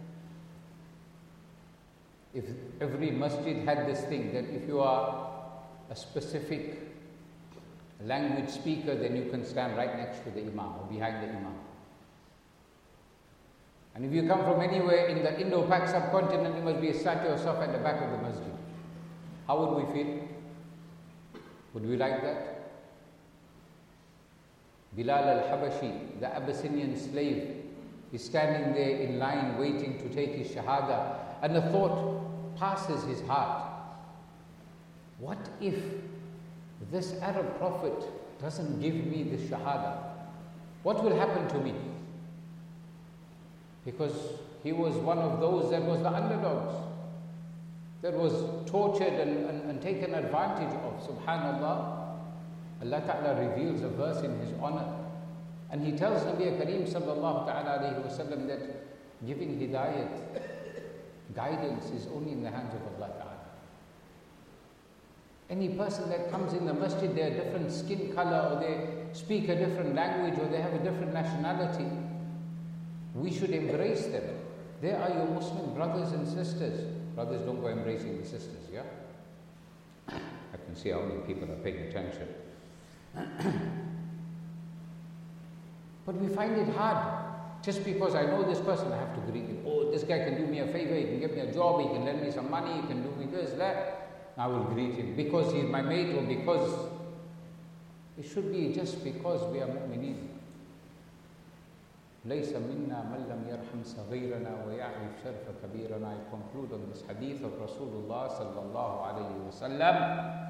if every masjid had this thing, that if you are a specific language speaker, then you can stand right next to the Imam or behind the Imam. And if you come from anywhere in the Indo-Pak subcontinent, you must be sat yourself at the back of the masjid. How would we feel? Would we like that? Bilal al-Habashi, the Abyssinian slave, is standing there in line waiting to take his shahada, and the thought passes his heart. What if this Arab prophet doesn't give me the shahada? What will happen to me? Because he was one of those that was the underdogs, that was tortured and taken advantage of. Subhanallah, Allah Ta'ala reveals a verse in His honor, and He tells Nabi Kareem sallallahu ta'ala alayhi wa sallam that giving hidayat, guidance, is only in the hands of Allah Ta'ala. Any person that comes in the masjid, they are different skin color, or they speak a different language, or they have a different nationality, we should embrace them. They are your Muslim brothers and sisters. Brothers, don't go embracing the sisters, yeah? I can see how many people are paying attention. But we find it hard. Just because I know this person, I have to greet him. Oh, this guy can do me a favor, he can give me a job, he can lend me some money, he can do me this, that. I will greet him because he's my mate, or because it should be just because we are mu'mineen. لَيْسَ مِنَّا مَنْ لَمْ يَرْحَمْ صَغِيرَنَا وَيَعْرِفْ شَرْفَ كَبِيرَنَا. I conclude on this hadith of Rasulullah sallallahu alayhi wa sallam.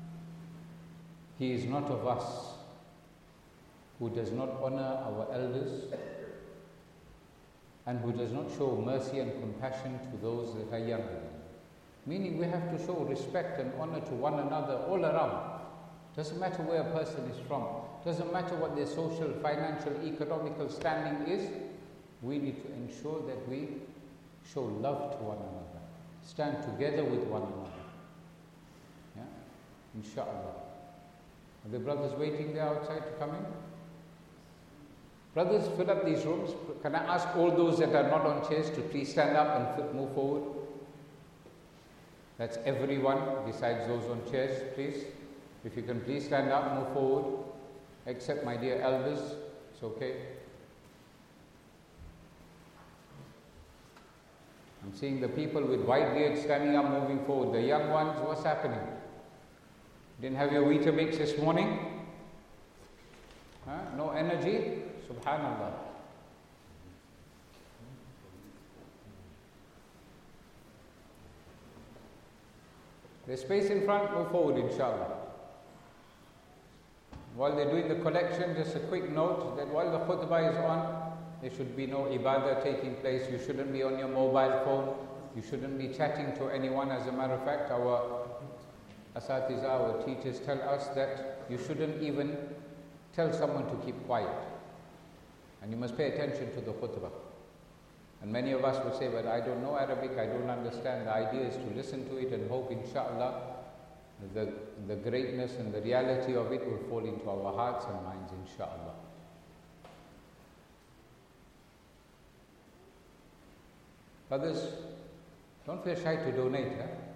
He is not of us who does not honor our elders and who does not show mercy and compassion to those that are younger than him. Meaning we have to show respect and honor to one another all around. Doesn't matter where a person is from. Doesn't matter what their social, financial, economical standing is. We need to ensure that we show love to one another. Stand together with one another. Yeah? Inshallah. Are the brothers waiting there outside to come in? Brothers, fill up these rooms. Can I ask all those that are not on chairs to please stand up and move forward? That's everyone besides those on chairs, please. If you can please stand up, move forward. Except my dear elders, it's okay. I'm seeing the people with white beards standing up, moving forward. The young ones, what's happening? Didn't have your Weetabix this morning? No energy? Subhanallah. There's space in front, move forward inshallah. While they're doing the collection, just a quick note that while the khutbah is on, there should be no ibadah taking place. You shouldn't be on your mobile phone. You shouldn't be chatting to anyone. As a matter of fact, our asatiza, our teachers tell us that you shouldn't even tell someone to keep quiet. And you must pay attention to the khutbah. And many of us will say, but I don't know Arabic, I don't understand. The idea is to listen to it and hope, inshallah, the greatness and the reality of it will fall into our hearts and minds, inshallah. Brothers, don't feel shy to donate.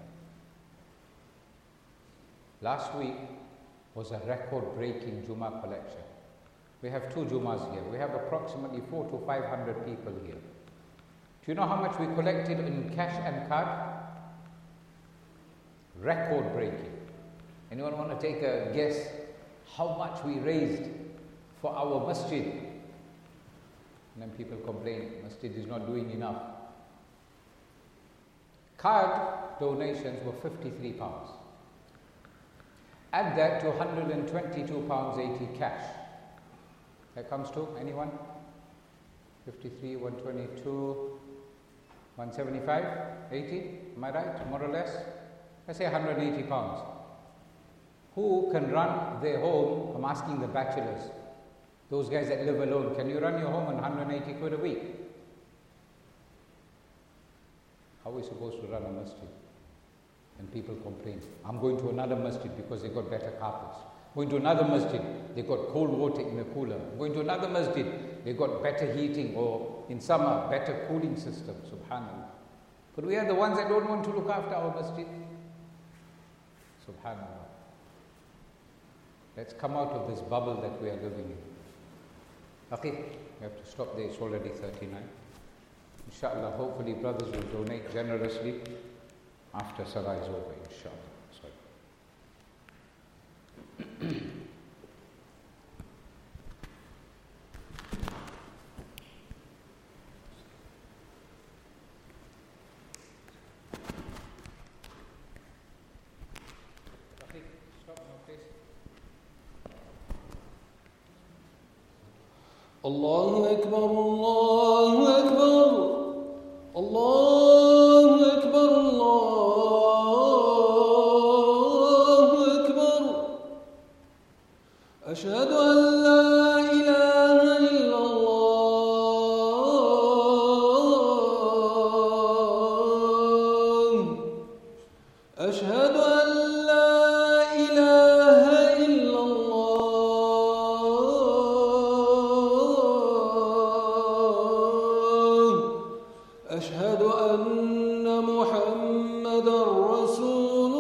Last week was a record-breaking Jummah collection. We have 2 Jummahs here. We have approximately 400 to 500 people here. Do you know how much we collected in cash and card? Record-breaking. Anyone want to take a guess how much we raised for our masjid? And then people complain, masjid is not doing enough. Card donations were £53. Add that to £122.80 cash. That comes to anyone? 53, 122, 175, 80? Am I right? More or less? Let's say £180. Who can run their home? I'm asking the bachelors. Those guys that live alone, can you run your home on 180 quid a week? How are we supposed to run a masjid? And people complain, I'm going to another masjid because they got better carpets. Going to another masjid, they got cold water in the cooler. Going to another masjid, they got better heating or in summer, better cooling system. Subhanallah. But we are the ones that don't want to look after our masjid. Subhanallah. Let's come out of this bubble that we are living in. Okay, we have to stop there. It's already 39. Inshallah, hopefully brothers will donate generously after Salah is over, inshallah. Allahu Akbar, Allahu Akbar, Allahu Akbar, Allahu Akbar. Ashhadu an la ilaha illallah. Ashhadu an la ilaha illallah. أشهد أن محمدا رسول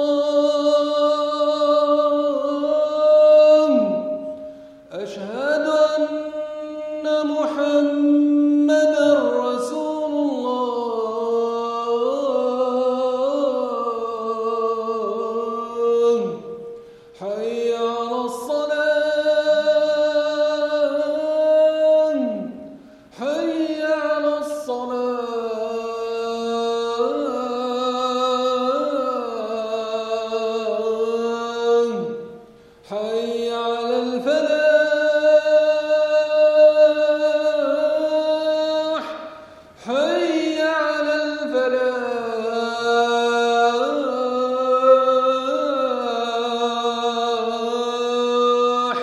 الله. أشهد أن محمدا رسول الله. حي على الصلاة. حي على الصلاة. حي على الفلاح. حي على الفلاح.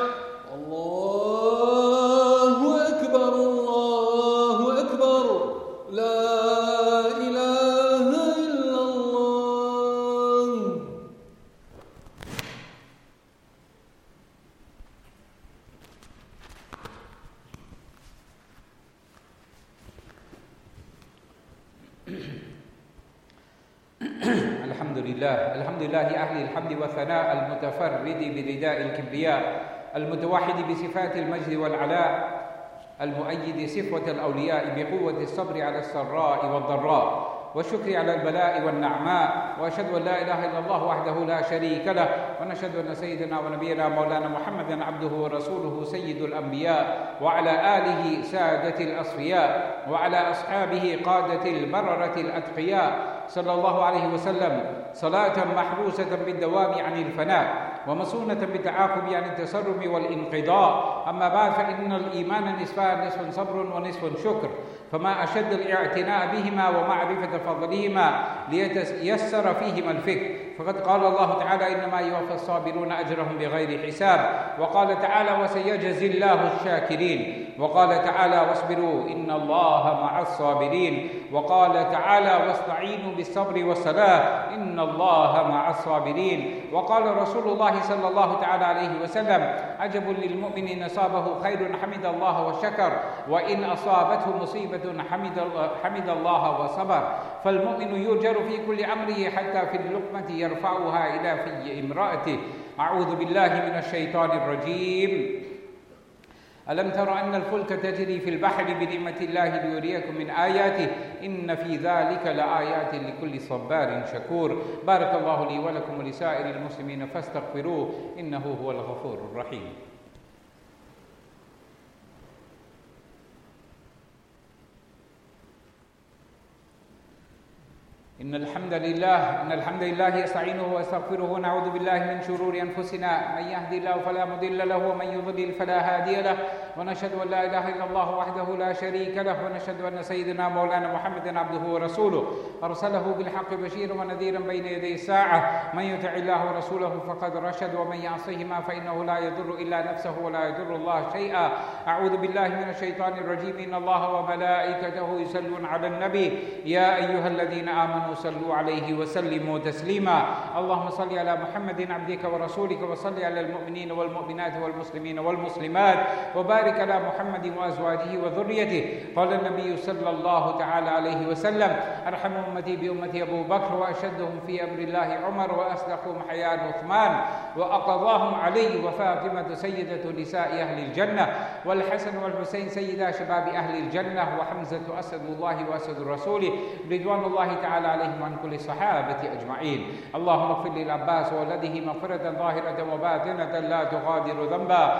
الله أكبر، الله أكبر. لا إله إلا الله. الحمد لله أهل الحمد والثناء المتفرد برداء الكبرياء المتوحد بصفات المجد والعلاء المؤيد صفوة الأولياء بقوة الصبر على السراء والضراء والشكر على البلاء والنعماء، وأشهد أن لا إله إلا الله وحده لا شريك له، ونشهد أن سيدنا ونبينا مولانا محمدا عبده ورسوله سيد الأنبياء، وعلى آله سادة الأصفياء، وعلى أصحابه قادة البررة الأتقياء صلى الله عليه وسلم صلاة محروسة بالدوام عن الفناء، ومصونة بالتعاقب عن التسرم والانقضاء. أما بعد، فإن الإيمان نصفان، نصف صبر ونصف شكر، فما أشد الاعتناء بهما ومعرفة فضلهما ليتيسر فيهما الفكر. فقد قال الله تعالى: إنما يوفى الصابرون أجرهم بغير حساب. وقال تعالى: وسيجزي الله الشاكرين. وقال تعالى: واصبروا إن الله مع الصابرين. وقال تعالى: واستعينوا بالصبر والصلاة إن الله مع الصابرين. وقال رسول الله صلى الله تعالى عليه وسلم: عجب للمؤمن إن أصابه خير حمد الله وشكر، وإن أصابته مصيبة حمد الله وصبر. فالمؤمن يؤجر في كل أمره حتى في اللقمة يرفعها إلى في امرأته. أعوذ بالله من الشيطان الرجيم. ألم تر أن الفلك تجري في البحر بنعمة الله ليريكم من آياته إن في ذلك لآيات لكل صبار شكور. بارك الله لي ولكم ولسائر المسلمين فاستغفروه إنه هو الغفور الرحيم. إن الحمد لله يستعينه ويستغفره ونعوذ بالله من شرور أنفسنا. من يهدي الله فلا مضل له ومن يضلل فلا هادي له، ونشهد أن لا إله إلا الله وحده لا شريك له، ونشهد أن سيدنا مولانا محمدا عبده ورسوله أرسله بالحق بشيرا ونذيرا بين يدي الساعة. من يطع الله ورسوله فقد رشد، ومن يعصهما فإنه لا يضر إلا نفسه ولا يضر الله شيئا. أعوذ بالله من الشيطان الرجيم. إن الله وملائكته يصلون على النبي يا أيها الذين آمنوا صلوا عليه وسلموا تسليما. اللهم صل على محمد عبدك ورسولك، وصل على المؤمنين والمؤمنات والمسلمين والمسلمات، وبارك على محمد وأزواجه وذريته. قال النبي صلى الله تعالى عليه وسلم: أرحم أمتي بأمتي أبو بكر، وأشدهم في أمر الله عمر، وأصدقهم حياء عثمان، وأقضاهم علي وفاطمة سيدة نساء أهل الجنة، والحسن والحسين سيدا شباب أهل الجنة، وحمزة أسد الله وأسد رسوله رضوان الله تعالى عليهم وعن كل الصحابة أجمعين. اللهم اغفر للعباس وولده مغفرة ظاهرة وباطنة لا تغادر ذنبا.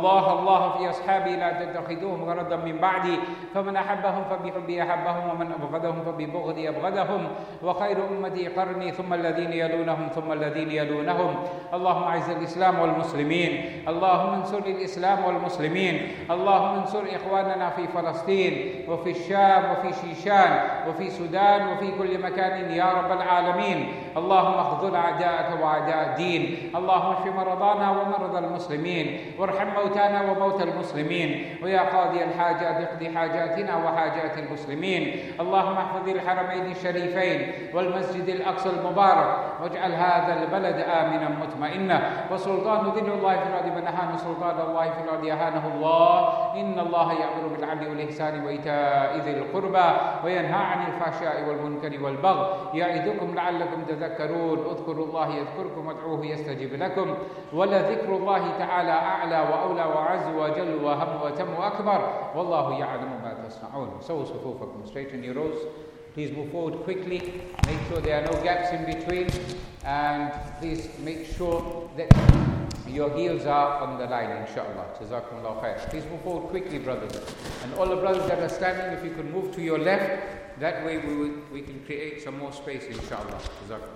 الله في أصحابي لا تتخذوهم غرضا من بعدي، فمن أحبهم فبحبي أحبهم، ومن أبغضهم فببغضي أبغضهم، وخير أمتي قرني ثم الذين يلونهم ثم الذين يلونهم. اللهم أعز الإسلام والمسلمين، اللهم انصر الإسلام والمسلمين، اللهم انصر إخواننا في فلسطين وفي الشام وفي شيشان وفي السودان وفي كل مكان يا رب العالمين. اللهم اخذل أعداءك وأعداء الدين. اللهم اشف مرضانا ومرضى المسلمين، وارحم موتانا وموتى المسلمين، ويا قاضي الحاجات اقضي حاجاتنا وحاجات المسلمين. اللهم احفظ الحرمين الشريفين والمسجد الأقصى المبارك، واجعل هذا البلد آمنا مطمئنا. وسلطان ذل الله في الأرض من أهان سلطان الله في الأرض أهانه الله. إن الله يأمر بالعدل والإحسان وإيتاء ذي القربى، وينهى عن الفحشاء والمنكر والبغي، يعظكم لعلكم تذكرون. اذكروا الله يذكركم وادعوه يستجب لكم، ولذكر الله تعالى أعلى وأولى وأعز وجل وأهم وأتم وأكبر، والله يعلم ما تصنعون. سووا صفوفكم. Straighten your rows. Please move forward quickly. Make sure there are no gaps in between, and please make sure that your heels are on the line, inshallah. Jazakumullah khair. Please move forward quickly, brothers. And all the brothers that are standing, if you could move to your left, that way we can create some more space, inshallah. Jazakumullah.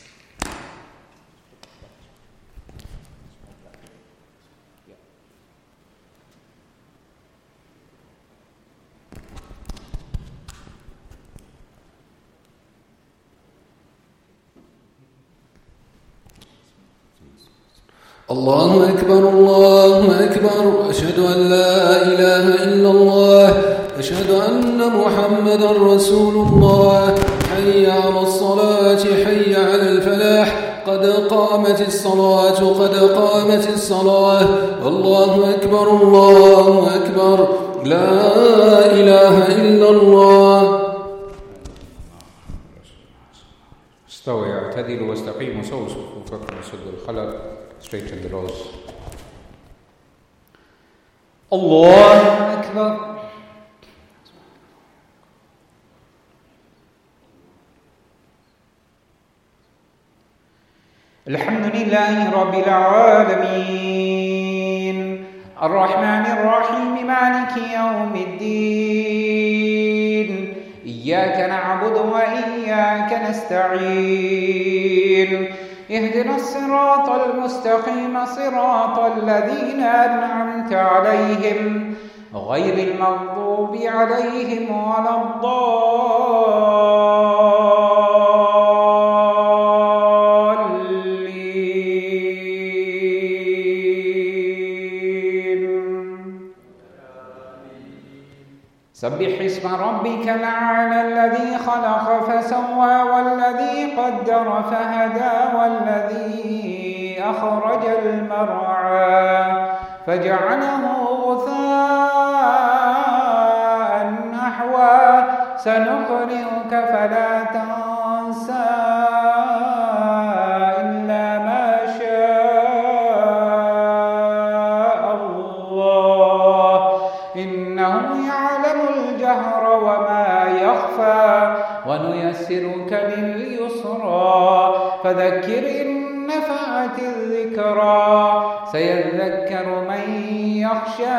الله أكبر الله أكبر، أشهد أن لا إله إلا الله، أشهد أن محمدا رسول الله. حي على الصلاة حي على الفلاح، قد قامت الصلاة قد قامت الصلاة. الله أكبر الله أكبر، لا إله إلا الله. استووا اعتدلوا واستقيموا، سووا صفوفكم وسدوا الخلل. Straighten the rows. الله أكبر. الحمد لله رب العالمين الرحمن الرحيم مالك يوم الدين إياك نعبد وإياك نستعين اهدنا الصراط المستقيم صراط الذين أنعمت عليهم غير المغضوب عليهم ولا الضالين. سبح اسم ربك الأعلى الذي خلق فسوى والذي قدر فهدى والذي أخرج المرعى فجعله غثاء نحوا سنقرئك فلا تنسى إلا ما شاء الله إنه يعلم الجهر وما يخفى ونيسرك لليسرى فذكر إن نفعت الذكرى سيذكر من يخشى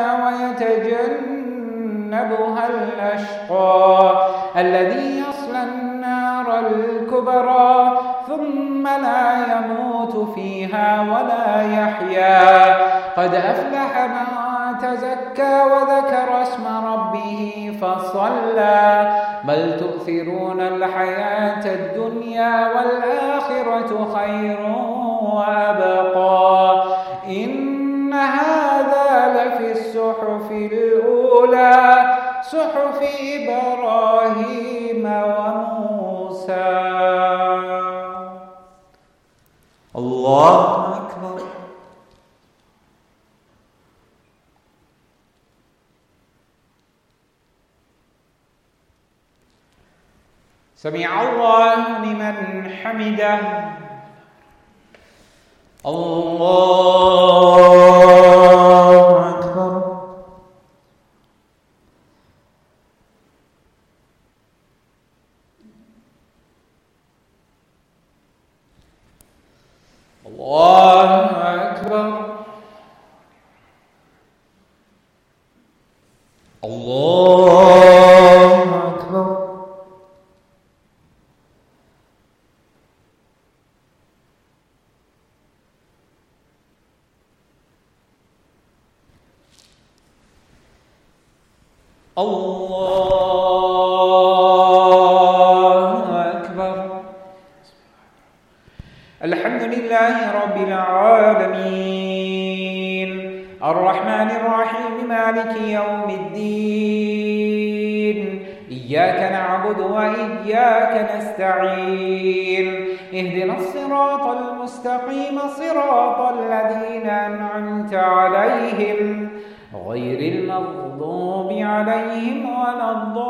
ويتجنبها الأشقى الذي يصلى النار الكبرى ثم لا يموت فيها ولا يحيا قد أفلح من تزكى وذكر اسم ربه فصلى بل تؤثرون الحياة الدنيا والآخرة خير وأبقى إن هذا لفي الصحف الأولى صحف إبراهيم وموسى. الله أكبر. سمع الله لمن حمده. الله أكبر. الله أكبر. الله أكبر. الله أكبر. الحمد لله رب العالمين الرحمن الرحيم مالك يوم الدين إياك نعبد وإياك نستعين اهدنا الصراط المستقيم صراط الذين أنعمت عليهم غير المغضوب عليهم ولا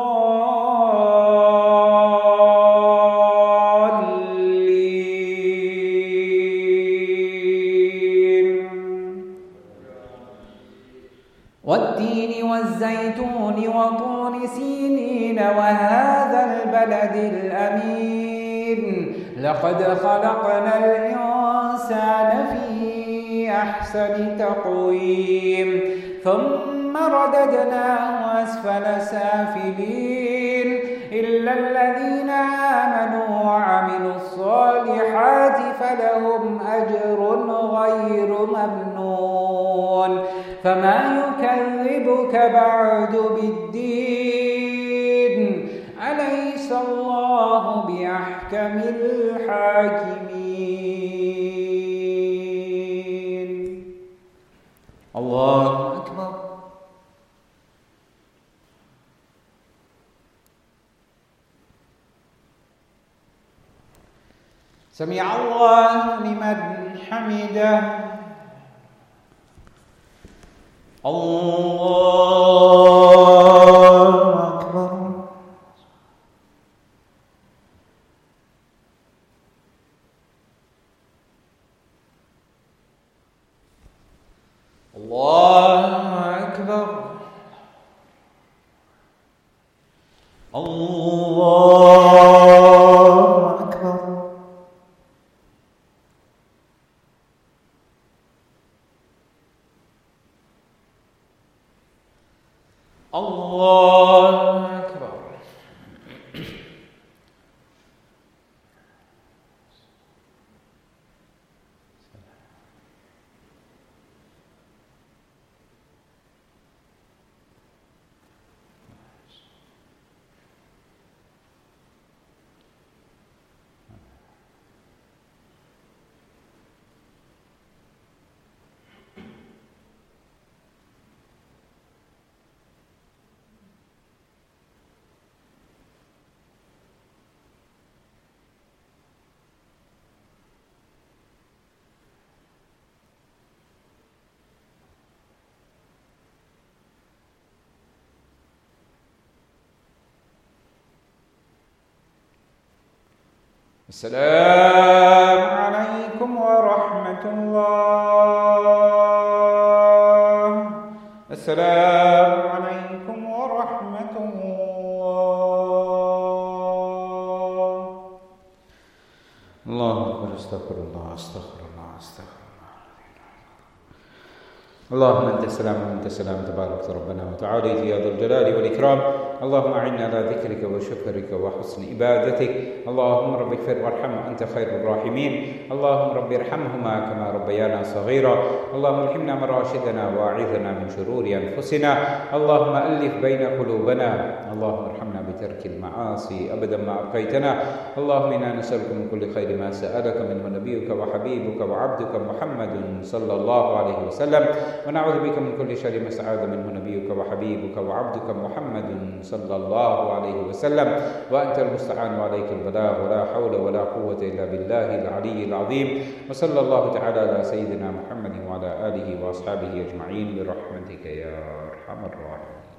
الضالين. والتين والزيتون وطور سينين وهذا البلد الأمين لقد خلقنا الإنسان في أحسن تقويم ثم رددناه أسفل سافلين إلا الذين آمنوا وعملوا الصالحات فلهم أجر غير ممنون فما يكذبك بعد بالدين أليس الله بأحكم الحاكمين. الله أكبر. سمع الله لمن حمده. الله أكبر. الله أكبر. الله أكبر. الله أكبر. السلام عليكم ورحمة الله. السلام عليكم ورحمة الله. الله أكبر. استغفر الله استغفر الله استغفر الله. اللهم أنت السلام وأنت السلام تبارك ربنا وتعالى يا ذا الجلال والإكرام. اللهم أعنا على ذكرك وشكرك وحسن عبادتك. اللهم رب اغفر وارحم وأنت خير الراحمين. اللهم رب ارحمهما كما ربيانا صغيرا. اللهم الهمنا مراشدنا واعذنا من شرور أنفسنا. اللهم ألف بين قلوبنا. اللهم ارحمنا بترك المعاصي أبدا ما أبقيتنا. اللهم إنا نسألك من كل خير ما سألك منه نبيك وحبيبك وعبدك محمد صلى الله عليه وسلم، ونعوذ بك من كل شر ما استعاذ منه نبيك وحبيبك وعبدك محمد صلى الله عليه وسلم، وأنت المستعان وعليك البلاغ، ولا حول ولا قوة إلا بالله العلي العظيم. وصلى الله تعالى على سيدنا محمد وعلى آله وأصحابه أجمعين برحمتك يا أرحم الراحمين.